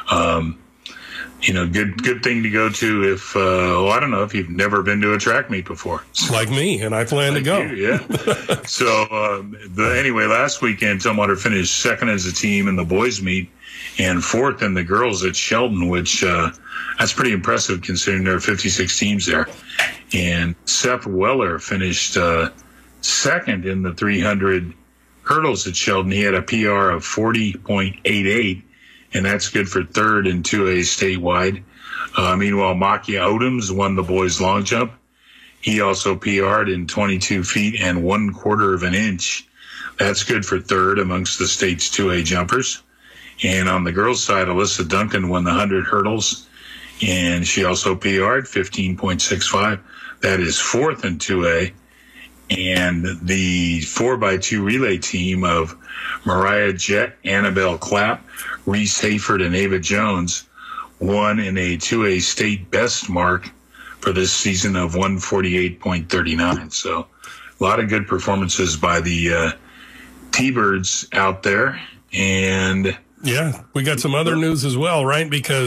good thing to go to if, I don't know if you've never been to a track meet before. Like me, and I plan to go. Yeah. So, anyway, last weekend, Tumwater finished second as a team in the boys meet and fourth in the girls at Sheldon, which that's pretty impressive considering there are 56 teams there. And Seth Weller finished second in the 300 hurdles at Sheldon. He had a PR of 40.88, and that's good for third in 2A statewide. Meanwhile, Makia Odoms won the boys long jump. He also PR'd in 22 feet and 1/4 of an inch. That's good for third amongst the state's 2A jumpers. And on the girls' side, Alyssa Duncan won the 100 hurdles, and she also PR'd 15.65. That is fourth in 2A. And the 4x2 relay team of Mariah Jett, Annabelle Clapp, Reese Hayford, and Ava Jones won in a 2A state best mark for this season of 148.39. So a lot of good performances by the T-Birds out there. And yeah, we got some other news as well, right? Because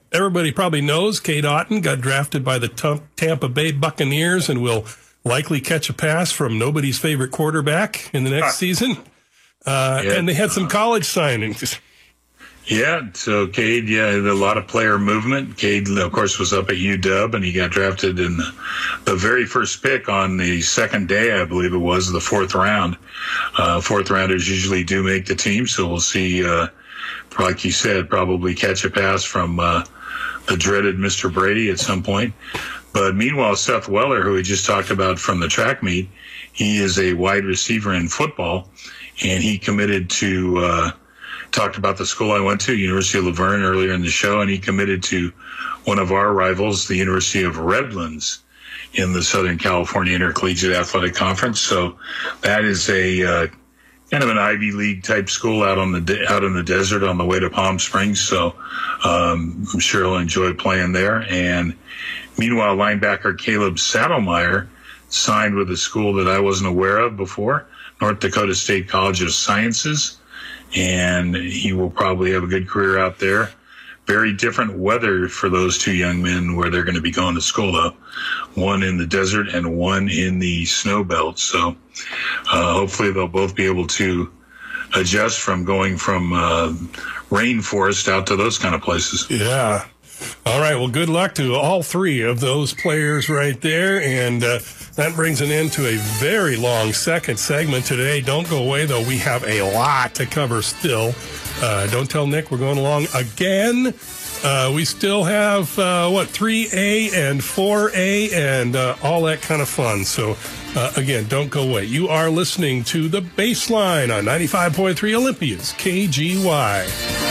everybody probably knows Cade Otton got drafted by the Tampa Bay Buccaneers and will likely catch a pass from nobody's favorite quarterback in the next season. And they had some college signings. Yeah, so Cade, had a lot of player movement. Cade, of course, was up at UW, and he got drafted in the very first pick on the second day, I believe it was, the fourth round. Fourth rounders usually do make the team, so we'll see, like you said, probably catch a pass from the dreaded Mr. Brady at some point. But meanwhile, Seth Weller, who we just talked about from the track meet, he is a wide receiver in football, and he committed to talked about the school I went to, University of Laverne, earlier in the show, and he committed to one of our rivals, the University of Redlands, in the Southern California Intercollegiate Athletic Conference. So that is a kind of an Ivy League type school out in the desert on the way to Palm Springs. So I'm sure he'll enjoy playing there. And meanwhile, linebacker Caleb Saddlemeyer signed with a school that I wasn't aware of before, North Dakota State College of Sciences. And he will probably have a good career out there. Very different weather for those two young men where they're going to be going to school, though. One in the desert and one in the snow belt. So hopefully they'll both be able to adjust from going from rainforest out to those kind of places. Yeah. All right. Well, good luck to all three of those players right there. And that brings an end to a very long second segment today. Don't go away, though. We have a lot to cover still. Don't tell Nick we're going along again. We still have, 3A and 4A and all that kind of fun. So, again, don't go away. You are listening to The Baseline on 95.3 Olympia's KGY.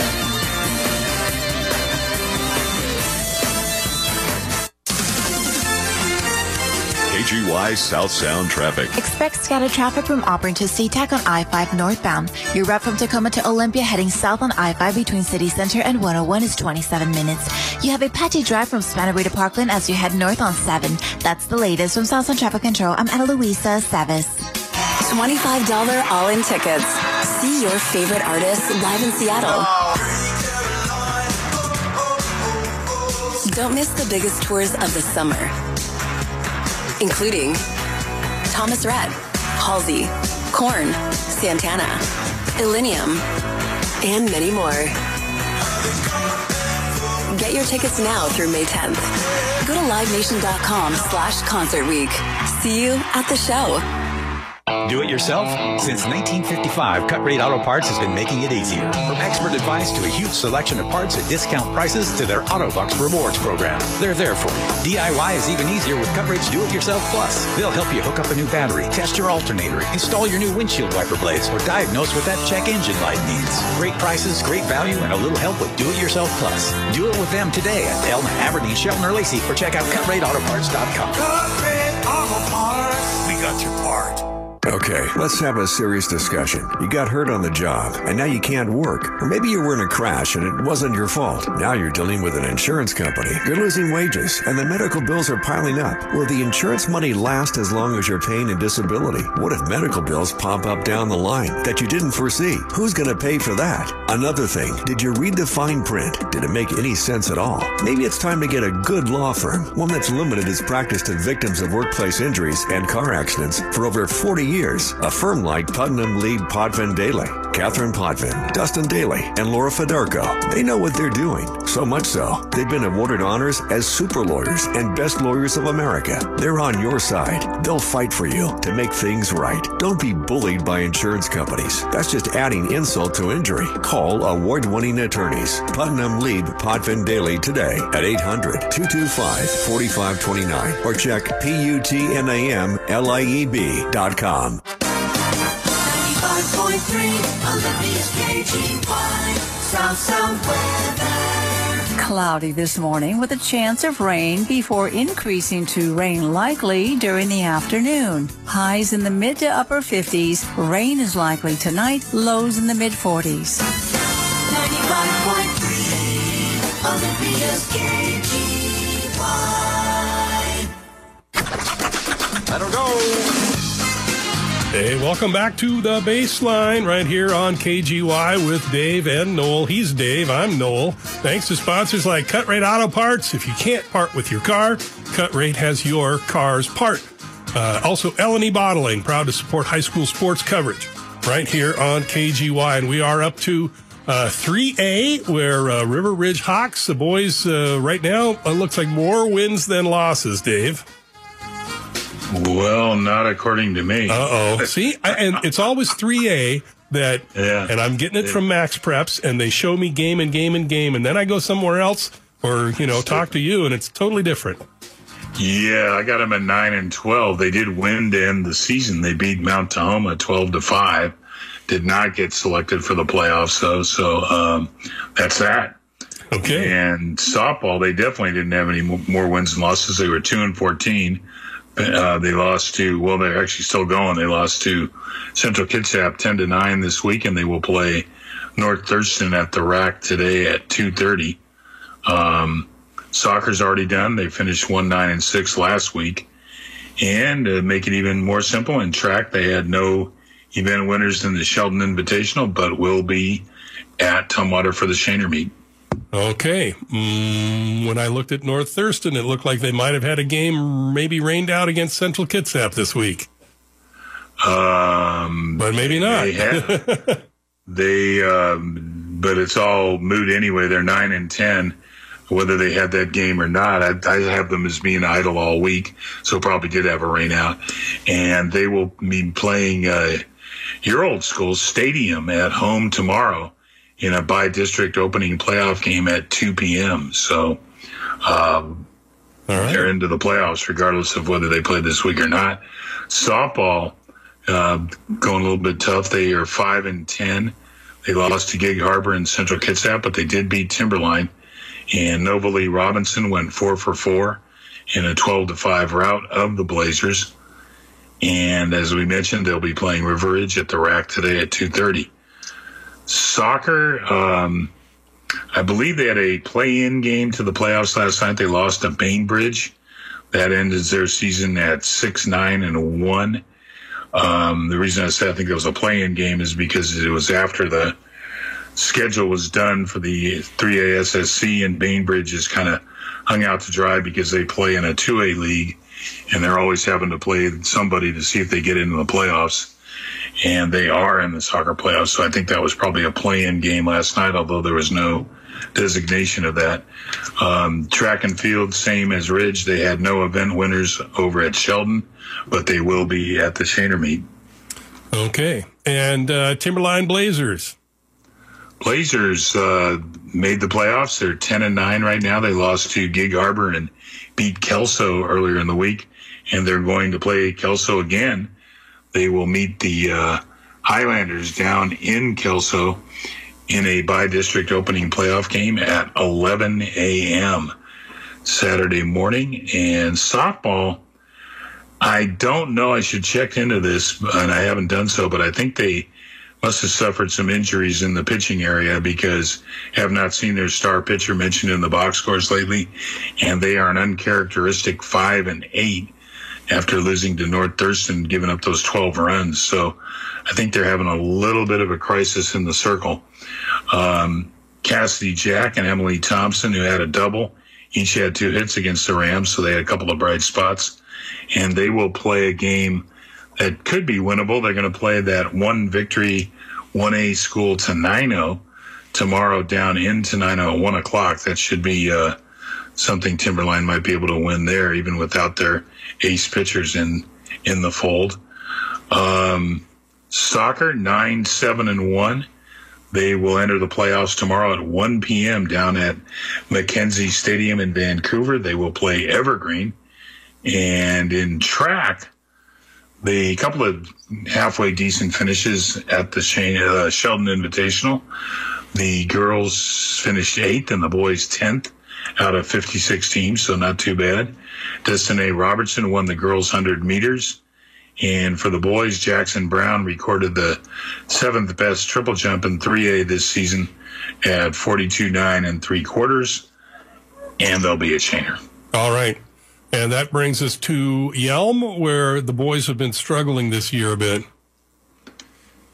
KGY South Sound traffic. Expect scattered traffic from Auburn to SeaTac on I-5 northbound. Your route from Tacoma to Olympia heading south on I-5 between City Center and 101 is 27 minutes. You have a patchy drive from Santa Rita Parkland as you head north on 7. That's the latest from South Sound Traffic Control. I'm Ana Luisa Savis. $25 all-in tickets. See your favorite artists live in Seattle. Don't miss the biggest tours of the summer, including Thomas Rhett, Halsey, Korn, Santana, Illenium, and many more. Get your tickets now through May 10th. Go to livenation.com/concert week. See you at the show. Do it yourself? Since 1955, Cut Rate Auto Parts has been making it easier. From expert advice to a huge selection of parts at discount prices to their Autobucks Rewards program. They're there for you. DIY is even easier with Cut Rate's Do It Yourself Plus. They'll help you hook up a new battery, test your alternator, install your new windshield wiper blades, or diagnose what that check engine light needs. Great prices, great value, and a little help with Do It Yourself Plus. Do it with them today at Elm, Aberdeen, Shelton, or Lacey, or check out CutRateAutoParts.com. Cut Rate Auto Parts. We got your part. Okay, let's have a serious discussion. You got hurt on the job, and now you can't work. Or maybe you were in a crash and it wasn't your fault. Now you're dealing with an insurance company. You're losing wages, and the medical bills are piling up. Will the insurance money last as long as your pain and disability? What if medical bills pop up down the line that you didn't foresee? Who's going to pay for that? Another thing, did you read the fine print? Did it make any sense at all? Maybe it's time to get a good law firm, one that's limited its practice to victims of workplace injuries and car accidents for over 40 years. A firm like Putnam Lead Potvin Daly, Catherine Potvin, Dustin Daly, and Laura Federico. They know what they're doing. So much so, they've been awarded honors as super lawyers and best lawyers of America. They're on your side. They'll fight for you to make things right. Don't be bullied by insurance companies. That's just adding insult to injury. Call award-winning attorneys. Putnam Lead Potvin Daly today at 800-225-4529 or check PUTNAMLIEB.com. 95.3 Olympia's KGY South Sound weather. Cloudy this morning with a chance of rain before increasing to rain likely during the afternoon. Highs in the mid to upper 50s. Rain is likely tonight. Lows in the mid 40s. 95.3 Olympia's KGY. Let her go. Hey, welcome back to the Baseline right here on KGY with Dave and Noel. He's Dave, I'm Noel. Thanks to sponsors like Cut Rate Auto Parts. If you can't part with your car, Cut Rate has your car's part. Also, L&E Bottling, proud to support high school sports coverage right here on KGY. And we are up to 3A, where River Ridge Hawks, the boys right now, looks like more wins than losses, Dave. Well, not according to me. Uh-oh. See, and it's always 3A that, and I'm getting it from Max Preps, and they show me game and game and game, and then I go somewhere else or, talk to you, and it's totally different. Yeah, I got them at 9-12. They did win to end the season. They beat Mount Tahoma 12-5. Did not get selected for the playoffs, though, so that's that. Okay. And softball, they definitely didn't have any more wins and losses. They were 2-14. They lost to, well, they're actually still going. They lost to Central Kitsap 10-9 this week, and they will play North Thurston at the RAC today at 2:30. Soccer's already done. They finished 1-9-6 last week. And to make it even more simple, in track, they had no event winners in the Sheldon Invitational, but will be at Tumwater for the Shaner meet. Okay. When I looked at North Thurston, it looked like they might have had a game maybe rained out against Central Kitsap this week. But maybe not. They but it's all moot anyway. They're 9-10. Whether they had that game or not, I have them as being idle all week, so probably did have a rain out. And they will be playing your old school Stadium at home tomorrow in a by-district opening playoff game at 2 p.m. So they're into the playoffs regardless of whether they play this week or not. Softball going a little bit tough. They are 5-10. They lost to Gig Harbor and Central Kitsap, but they did beat Timberline. And Nova Lee Robinson went 4-for-4 in a 12-5 rout of the Blazers. And as we mentioned, they'll be playing River Ridge at the RAC today at 2:30. Soccer, I believe they had a play-in game to the playoffs last night. They lost to Bainbridge. That ended their season at 6-9-1. The reason I said I think it was a play-in game is because it was after the schedule was done for the 3A SSC, and Bainbridge is kind of hung out to dry because they play in a 2A league, and they're always having to play somebody to see if they get into the playoffs. And they are in the soccer playoffs, so I think that was probably a play-in game last night, although there was no designation of that. Track and field, same as Ridge. They had no event winners over at Sheldon, but they will be at the Shaner meet. Okay. And Timberline Blazers. Blazers made the playoffs. They're 10-9 right now. They lost to Gig Harbor and beat Kelso earlier in the week, and they're going to play Kelso again. They will meet the Highlanders down in Kelso in a by-district opening playoff game at 11 a.m. Saturday morning. And softball, I don't know. I should check into this, and I haven't done so, but I think they must have suffered some injuries in the pitching area because I have not seen their star pitcher mentioned in the box scores lately, and they are an uncharacteristic 5-8 after losing to North Thurston, giving up those 12 runs. So I think they're having a little bit of a crisis in the circle. Cassidy Jack and Emily Thompson, who had a double, each had 2 hits against the Rams, so they had a couple of bright spots. And they will play a game that could be winnable. They're going to play that one victory 1A school Tenino tomorrow down in Tenino at 1 o'clock. That should be something Timberline might be able to win there, even without their ace pitchers in the fold. Soccer, 9-7-1. They will enter the playoffs tomorrow at 1 p.m. down at Mackenzie Stadium in Vancouver. They will play Evergreen. And in track, the couple of halfway decent finishes at the Sheldon Invitational. The girls finished 8th and the boys 10th out of 56 teams, so not too bad. Destiny Robertson won the girls' 100 meters. And for the boys, Jackson Brown recorded the 7th best triple jump in 3A this season at 42.9 3/4. And they'll be a Shaner. All right. And that brings us to Yelm, where the boys have been struggling this year a bit.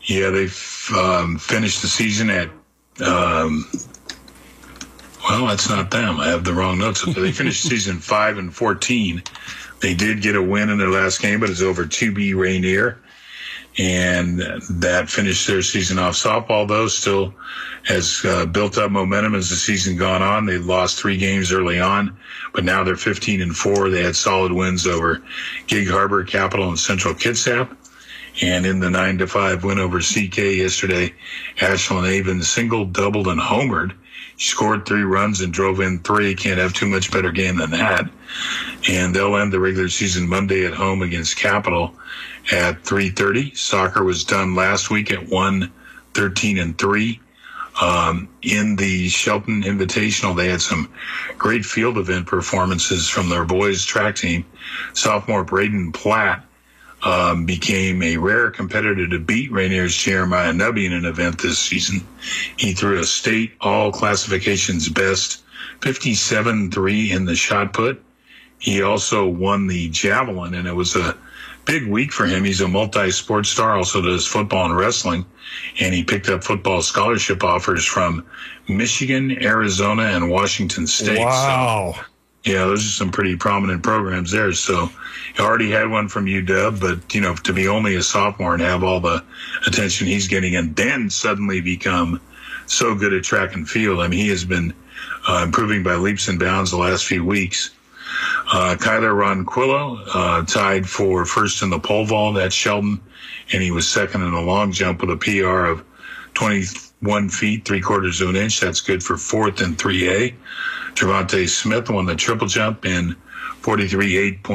Yeah, they finished the season at, well, that's not them. I have the wrong notes. They finished season 5-14. They did get a win in their last game, but it's over 2B Rainier. And that finished their season off. Softball, though, still has built up momentum as the season gone on. They lost 3 games early on, but now they're 15-4. They had solid wins over Gig Harbor, Capital, and Central Kitsap. And in the 9-5 win over CK yesterday, Ashland Avon singled, doubled, and homered. She scored 3 runs and drove in 3. Can't have too much better game than that. And they'll end the regular season Monday at home against Capital at 3:30. Soccer was done last week at 1-13-3. In the Shelton Invitational, they had some great field event performances from their boys track team. Sophomore Braden Platt became a rare competitor to beat Rainier's Jeremiah Nubby in an event this season. He threw a state all classifications best 57-3 in the shot put. He also won the javelin, and it was a big week for him. He's a multi-sport star, also does football and wrestling, and he picked up football scholarship offers from Michigan, Arizona, and Washington State. Wow. So, yeah, those are some pretty prominent programs there. So he already had one from UW, but, to be only a sophomore and have all the attention he's getting and then suddenly become so good at track and field. I mean, he has been improving by leaps and bounds the last few weeks. Kyler Ronquillo tied for first in the pole vault at Shelton, and he was second in the long jump with a PR of 21 feet, 3/4 of an inch. That's good for fourth in 3A. Trevante Smith won the triple jump in 43.8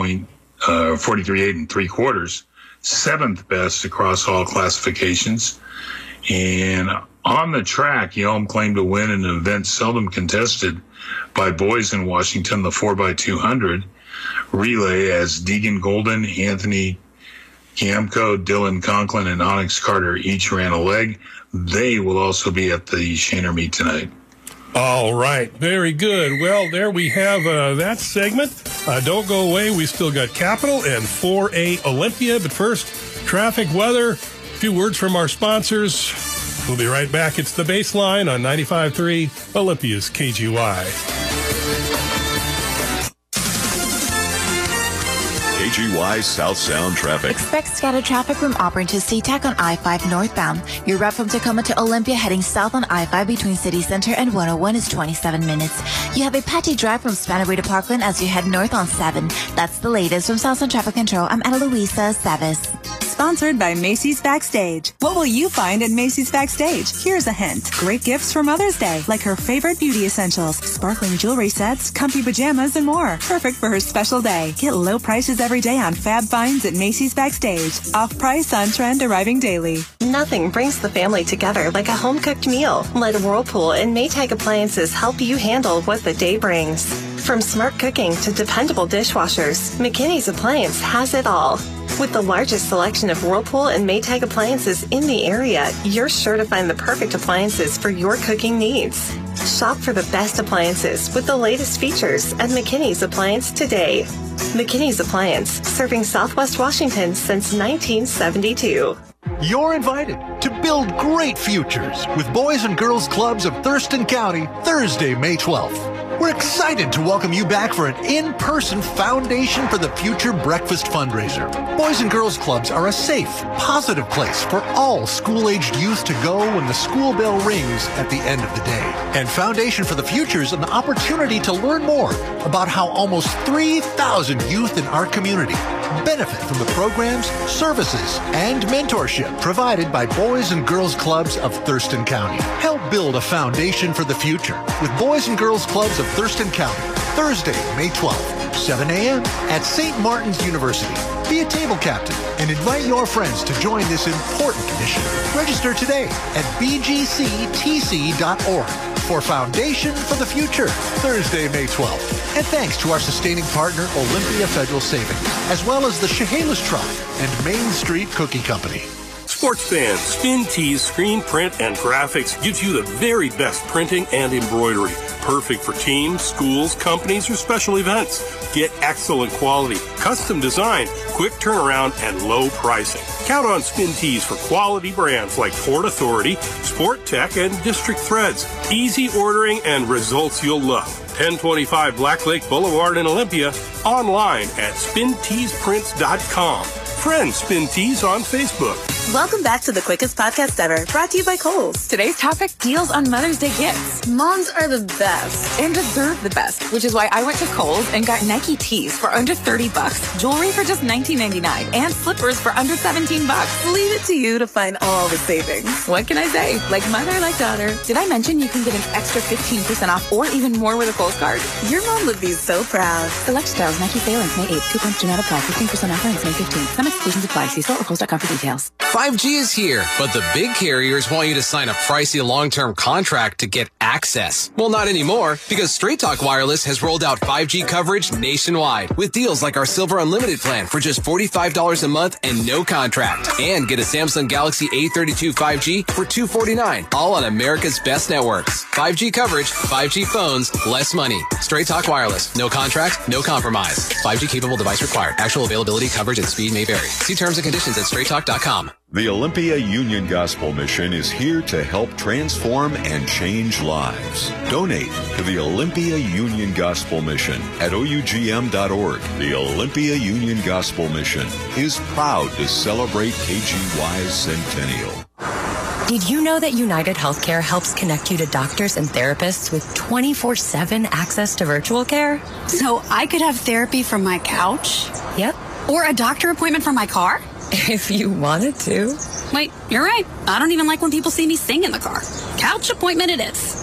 3/4, seventh best across all classifications. And on the track, Yelm claimed a win in an event seldom contested by boys in Washington, the 4x200 relay, as Deegan Golden, Anthony Kiamko, Dylan Conklin, and Onyx Carter each ran a leg. They will also be at the Shaner meet tonight. All right. Very good. Well, there we have that segment. Don't go away. We still got Capital and 4A Olympia. But first, traffic, weather, a few words from our sponsors. We'll be right back. It's The Baseline on 95.3 Olympia's KGY. KGY South Sound traffic. Expect scattered traffic from Auburn to SeaTac on I-5 northbound. Your route from Tacoma to Olympia heading south on I-5 between City Center and 101 is 27 minutes. You have a patchy drive from Spanaway to Parkland as you head north on 7. That's the latest from South Sound Traffic Control. I'm Ana Luisa Savis. Sponsored by Macy's Backstage. What will you find at Macy's Backstage? Here's a hint. Great gifts for Mother's Day, like her favorite beauty essentials, sparkling jewelry sets, comfy pajamas, and more. Perfect for her special day. Get low prices every day on fab finds at Macy's Backstage. Off price, on trend, arriving daily. Nothing brings the family together like a home-cooked meal. Let Whirlpool and Maytag appliances help you handle what the day brings. From smart cooking to dependable dishwashers, McKinney's Appliance has it all. With the largest selection of Whirlpool and Maytag appliances in the area, you're sure to find the perfect appliances for your cooking needs. Shop for the best appliances with the latest features at McKinney's Appliance today. McKinney's Appliance, serving Southwest Washington since 1972. You're invited to build great futures with Boys and Girls Clubs of Thurston County, Thursday, May 12th. We're excited to welcome you back for an in-person Foundation for the Future breakfast fundraiser. Boys and Girls Clubs are a safe, positive place for all school-aged youth to go when the school bell rings at the end of the day. And Foundation for the Future is an opportunity to learn more about how almost 3,000 youth in our community benefit from the programs, services, and mentorship provided by Boys and Girls Clubs of Thurston County. Help build a foundation for the future with Boys and Girls Clubs of Thurston County, Thursday, May 12th, 7 a.m. at St. Martin's University. Be a table captain and invite your friends to join this important mission. Register today at bgctc.org for Foundation for the Future, Thursday, May 12th. And thanks to our sustaining partner, Olympia Federal Savings, as well as the Chehalis Tribe and Main Street Cookie Company. Sports fans, Spin Tees Screen Print and Graphics gives you the very best printing and embroidery. Perfect for teams, schools, companies, or special events. Get excellent quality, custom design, quick turnaround, and low pricing. Count on Spin Tees for quality brands like Port Authority, Sport Tech, and District Threads. Easy ordering and results you'll love. 1025 Black Lake Boulevard in Olympia. Online at spinteesprints.com. Friend Spin Tees on Facebook. Welcome back to the quickest podcast ever, brought to you by Kohl's. Today's topic, deals on Mother's Day gifts. Moms are the best and deserve the best, which is why I went to Kohl's and got Nike tees for under $30, jewelry for just $19.99, and slippers for under $17. Leave it to you to find all the savings. What can I say? Like mother, like daughter. Did I mention you can get an extra 15% off or even more with a Kohl's card? Your mom would be so proud. Select styles, Nike sale ends May 8th. Coupons do not apply. 15% offer ends May 15th. Some exclusions apply. See store or Kohls.com for details. 5G is here, but the big carriers want you to sign a pricey long-term contract to get access. Well, not anymore, because Straight Talk Wireless has rolled out 5G coverage nationwide with deals like our Silver Unlimited plan for just $45 a month and no contract. And get a Samsung Galaxy A32 5G for $249, all on America's best networks. 5G coverage, 5G phones, less money. Straight Talk Wireless. No contract, no compromise. 5G capable device required. Actual availability, coverage, and speed may vary. See terms and conditions at straighttalk.com. The Olympia Union Gospel Mission is here to help transform and change lives. Donate to the Olympia Union Gospel Mission at OUGM.org. The Olympia Union Gospel Mission is proud to celebrate KGY's centennial. Did you know that United Healthcare helps connect you to doctors and therapists with 24/7 access to virtual care? So I could have therapy from my couch? Yep. Or a doctor appointment from my car? If you wanted to. Wait, you're right. I don't even like when people see me sing in the car. Couch appointment it is.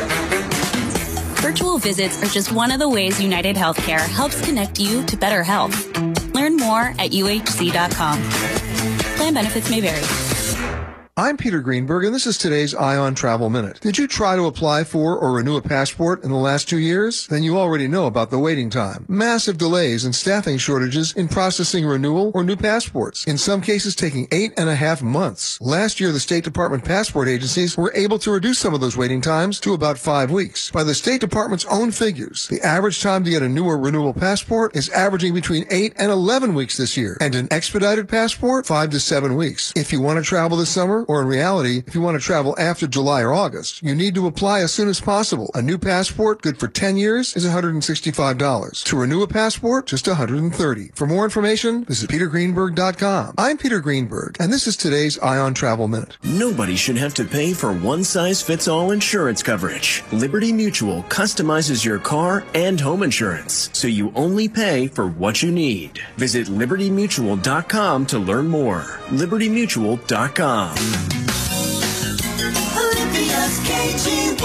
Virtual visits are just one of the ways United Healthcare helps connect you to better health. Learn more at uhc.com. Plan benefits may vary. I'm Peter Greenberg, and this is today's Ion Travel Minute. Did you try to apply for or renew a passport in the last 2 years? Then you already know about the waiting time. Massive delays and staffing shortages in processing renewal or new passports, in some cases taking 8.5 months. Last year, the State Department passport agencies were able to reduce some of those waiting times to about 5 weeks. By the State Department's own figures, the average time to get a new or renewal passport is averaging between 8 and 11 weeks this year, and an expedited passport, 5 to 7 weeks. If you want to travel this summer, or in reality, if you want to travel after July or August, you need to apply as soon as possible. A new passport, good for 10 years, is $165. To renew a passport, just $130. For more information, visit petergreenberg.com. I'm Peter Greenberg, and this is today's Ion Travel Minute. Nobody should have to pay for one-size-fits-all insurance coverage. Liberty Mutual customizes your car and home insurance, so you only pay for what you need. Visit libertymutual.com to learn more. libertymutual.com. Olympia's KGY.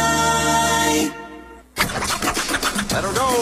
Let her go.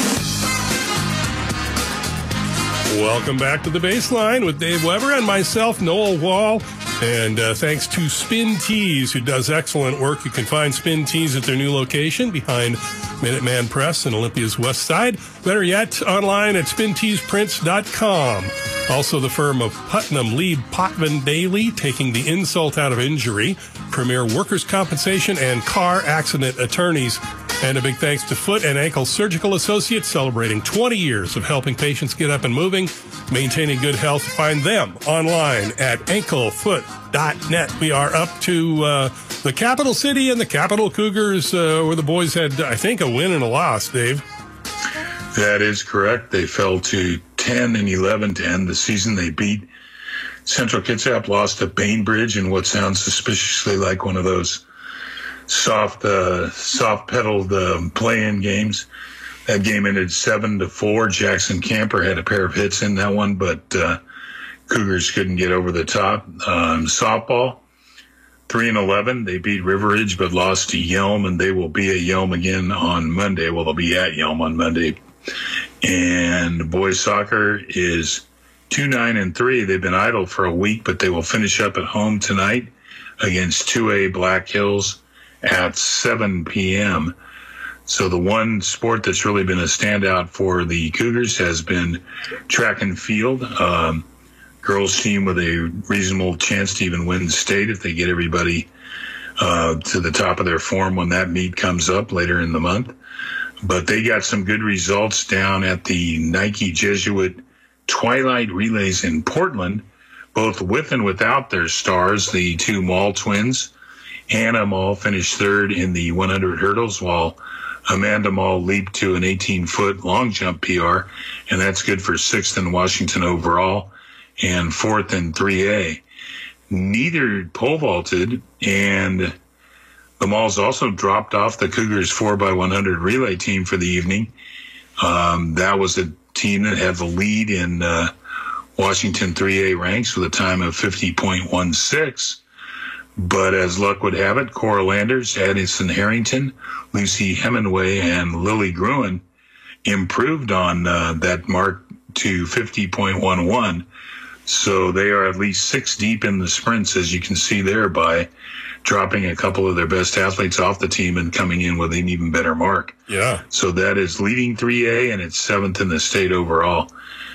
Welcome back to the Baseline with Dave Weber and myself, Noel Wall. And thanks to Spin Tees, who does excellent work. You can find Spin Tees at their new location behind Minuteman Press in Olympia's West Side. Better yet, online at spinteesprints.com. Also, the firm of Putnam, Lee, Potvin, Daly, taking the insult out of injury. Premier workers' compensation and car accident attorneys. And a big thanks to Foot and Ankle Surgical Associates, celebrating 20 years of helping patients get up and moving, maintaining good health. Find them online at anklefoot.net. We are up to the capital city and the Capital Cougars, where the boys had, I think, a win and a loss, Dave. That is correct. They fell to 10 and 11 to end the season. They beat Central Kitsap, lost to Bainbridge in what sounds suspiciously like one of those soft-pedaled play-in games. That game ended 7-4. Jackson Camper had a pair of hits in that one, but Cougars couldn't get over the top. Softball, 3-11. They beat River Ridge, but lost to Yelm, and they will be at Yelm again on Monday. Well, they'll be at Yelm on Monday. And boys soccer is 2-9-3. They've been idle for a week, but they will finish up at home tonight against 2A Black Hills at 7 p.m. So the one sport that's really been a standout for the Cougars has been track and field. girls team with a reasonable chance to even win state if they get everybody to the top of their form when that meet comes up later in the month. But they got some good results down at the Nike Jesuit Twilight Relays in Portland, both with and without their stars. The two Mall twins, Hannah Mall finished third in the 100 hurdles, while Amanda Mall leaped to an 18-foot long jump PR, and that's good for 6th in Washington overall and 4th in 3A. Neither pole vaulted, and the Malls also dropped off the Cougars 4x100 relay team for the evening. That was a team that had the lead in Washington 3A ranks with a time of 50.16. But as luck would have it, Cora Landers, Addison Harrington, Lucy Hemingway, and Lily Gruen improved on that mark to 50.11. So they are at least 6 deep in the sprints, as you can see there, by dropping a couple of their best athletes off the team and coming in with an even better mark. Yeah. So that is leading 3A, and it's 7th in the state overall.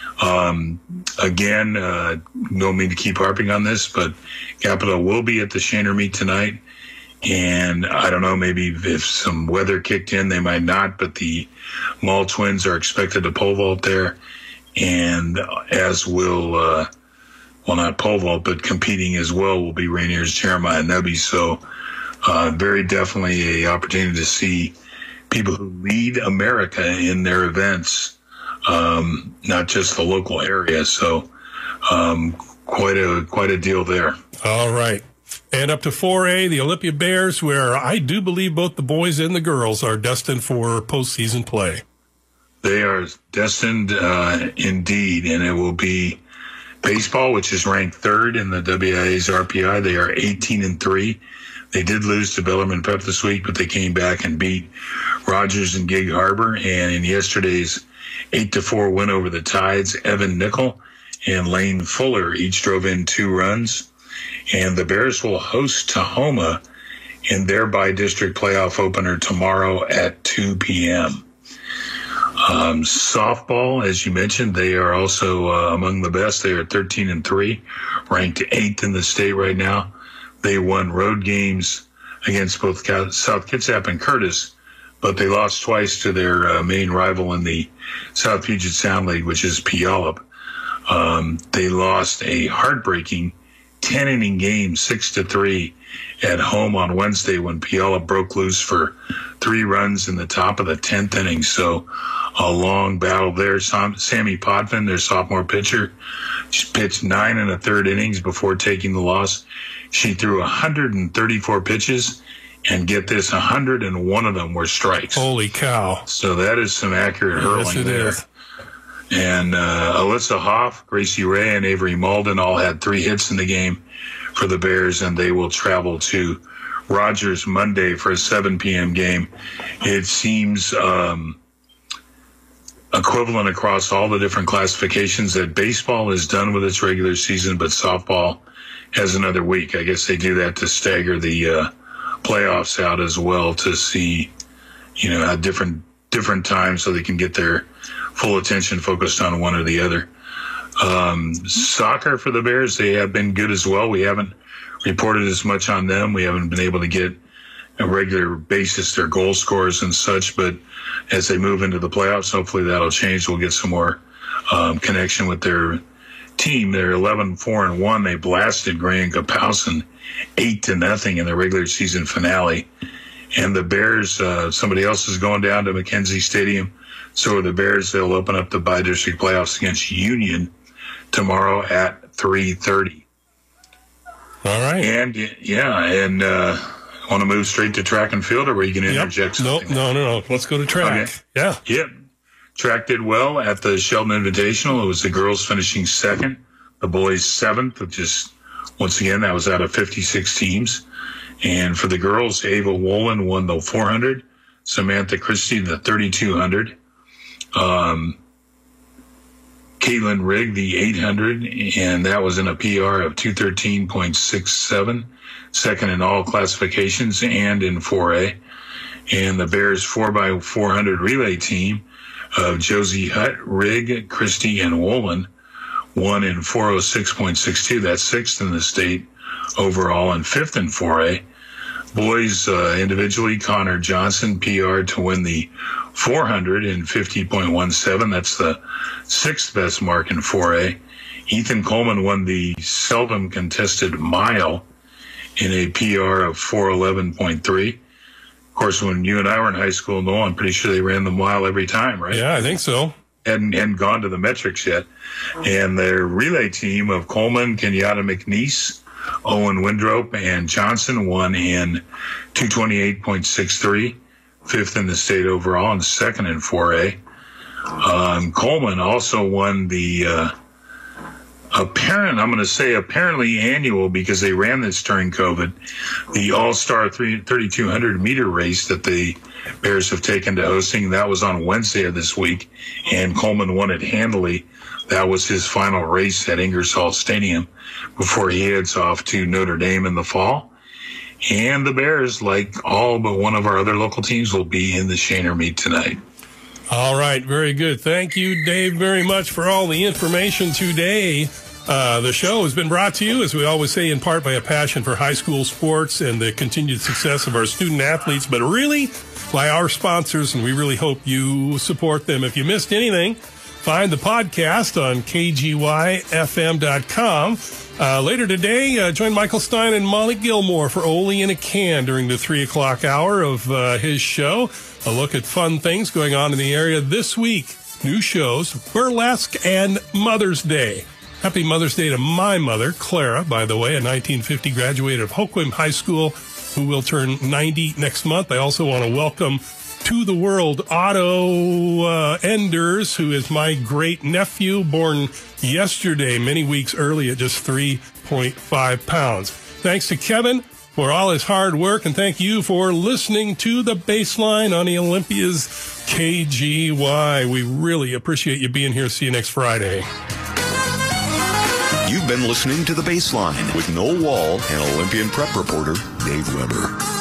Again, no mean to keep harping on this, but Capital will be at the Shaner meet tonight. And I don't know, maybe if some weather kicked in, they might not, but the Mall twins are expected to pole vault there. And as will, well, not pole vault, but competing as well will be Rainier's Jeremiah Nubby. So very definitely a opportunity to see people who lead America in their events, not just the local area. So quite a deal there. All right. And up to 4A, the Olympia Bears, where I do believe both the boys and the girls are destined for postseason play. They are destined indeed, and it will be baseball, which is ranked 3rd in the WIA's RPI. They are 18-3. They did lose to Bellarmine Prep this week, but they came back and beat Rogers and Gig Harbor. And in yesterday's 8-4 win over the Tides, Evan Nickel and Lane Fuller each drove in 2 runs. And the Bears will host Tahoma in their bi-district playoff opener tomorrow at 2 p.m. Softball, as you mentioned, they are also among the best. They are 13-3, ranked 8th in the state right now. They won road games against both South Kitsap and Curtis, but they lost twice to their main rival in the South Puget Sound League, which is Puyallup. They lost a heartbreaking 10-inning game, 6-3 at home on Wednesday when Puyallup broke loose for 3 runs in the top of the 10th inning. So a long battle there. Sammy Potvin, their sophomore pitcher, she pitched 9 1/3 innings before taking the loss. She threw 134 pitches, and get this, 101 of them were strikes. Holy cow. So that is some accurate hurling yes, it there. Is. And Alyssa Hoff, Gracie Ray, and Avery Malden all had 3 hits in the game for the Bears, and they will travel to Rogers Monday for a 7 p.m. game. It seems equivalent across all the different classifications that baseball is done with its regular season, but softball has another week. I guess they do that to stagger the playoffs out as well, to see, at different times so they can get their full attention focused on one or the other. Soccer for the Bears, they have been good as well. We haven't reported as much on them. We haven't been able to get a regular basis their goal scores and such, but as they move into the playoffs, hopefully that'll change. We'll get some more connection with their team. They're 11-4-1. They blasted Grand Kapowsin 8-0 in the regular season finale. And the Bears, somebody else is going down to McKenzie Stadium. So are the Bears. They'll open up the bi-district playoffs against Union tomorrow at 3:30. All right. And want to move straight to track and field, or were you going to interject something? No. Let's go to track. Okay. Yeah. Yep. Track did well at the Shelton Invitational. It was the girls finishing 2nd, the boys 7th, which is, once again, that was out of 56 teams. And for the girls, Ava Wolin won the 400, Samantha Christie the 3200, Caitlin Rigg the 800, and that was in a PR of 213.67, second in all classifications and in 4A. And the Bears 4x400 relay team of Josie Hutt, Rigg, Christie, and Wolin won in 406.62. That's sixth in the state overall and fifth in 4A. Boys individually, Connor Johnson PR to win the 400 in 50.17. That's the sixth best mark in 4A. Ethan Coleman won the seldom contested mile in a PR of 411.3. Of course, when you and I were in high school, Noel, I'm pretty sure they ran the mile every time, right? Yeah, I think so. Hadn't gone to the metrics yet. And their relay team of Coleman, Kenyatta McNeese, Owen Windrope, and Johnson won in 228.63, fifth in the state overall and second in 4A. Coleman also won the apparently annual, because they ran this during COVID, the All-Star 3,200 meter race that the Bears have taken to hosting. That was on Wednesday of this week, and Coleman won it handily. That was his final race at Ingersoll Stadium before he heads off to Notre Dame in the fall. And the Bears, like all but one of our other local teams, will be in the Shaner meet tonight. All right, very good. Thank you, Dave, very much for all the information today. The show has been brought to you, as we always say, in part by a passion for high school sports and the continued success of our student athletes, but really by our sponsors, and we really hope you support them. If you missed anything, find the podcast on kgyfm.com. Later today, join Michael Stein and Molly Gilmore for Ole in a Can during the 3 o'clock hour of his show. A look at fun things going on in the area this week. New shows, Burlesque, and Mother's Day. Happy Mother's Day to my mother, Clara, by the way, a 1950 graduate of Hoquiam High School who will turn 90 next month. I also want to welcome to the world Otto Enders, who is my great nephew, born yesterday, many weeks early at just 3.5 pounds. Thanks to Kevin for all his hard work, and thank you for listening to The Baseline on the Olympia's KGY. We really appreciate you being here. See you next Friday. You've been listening to The Baseline with Noel Wall and Olympian prep reporter Dave Weber.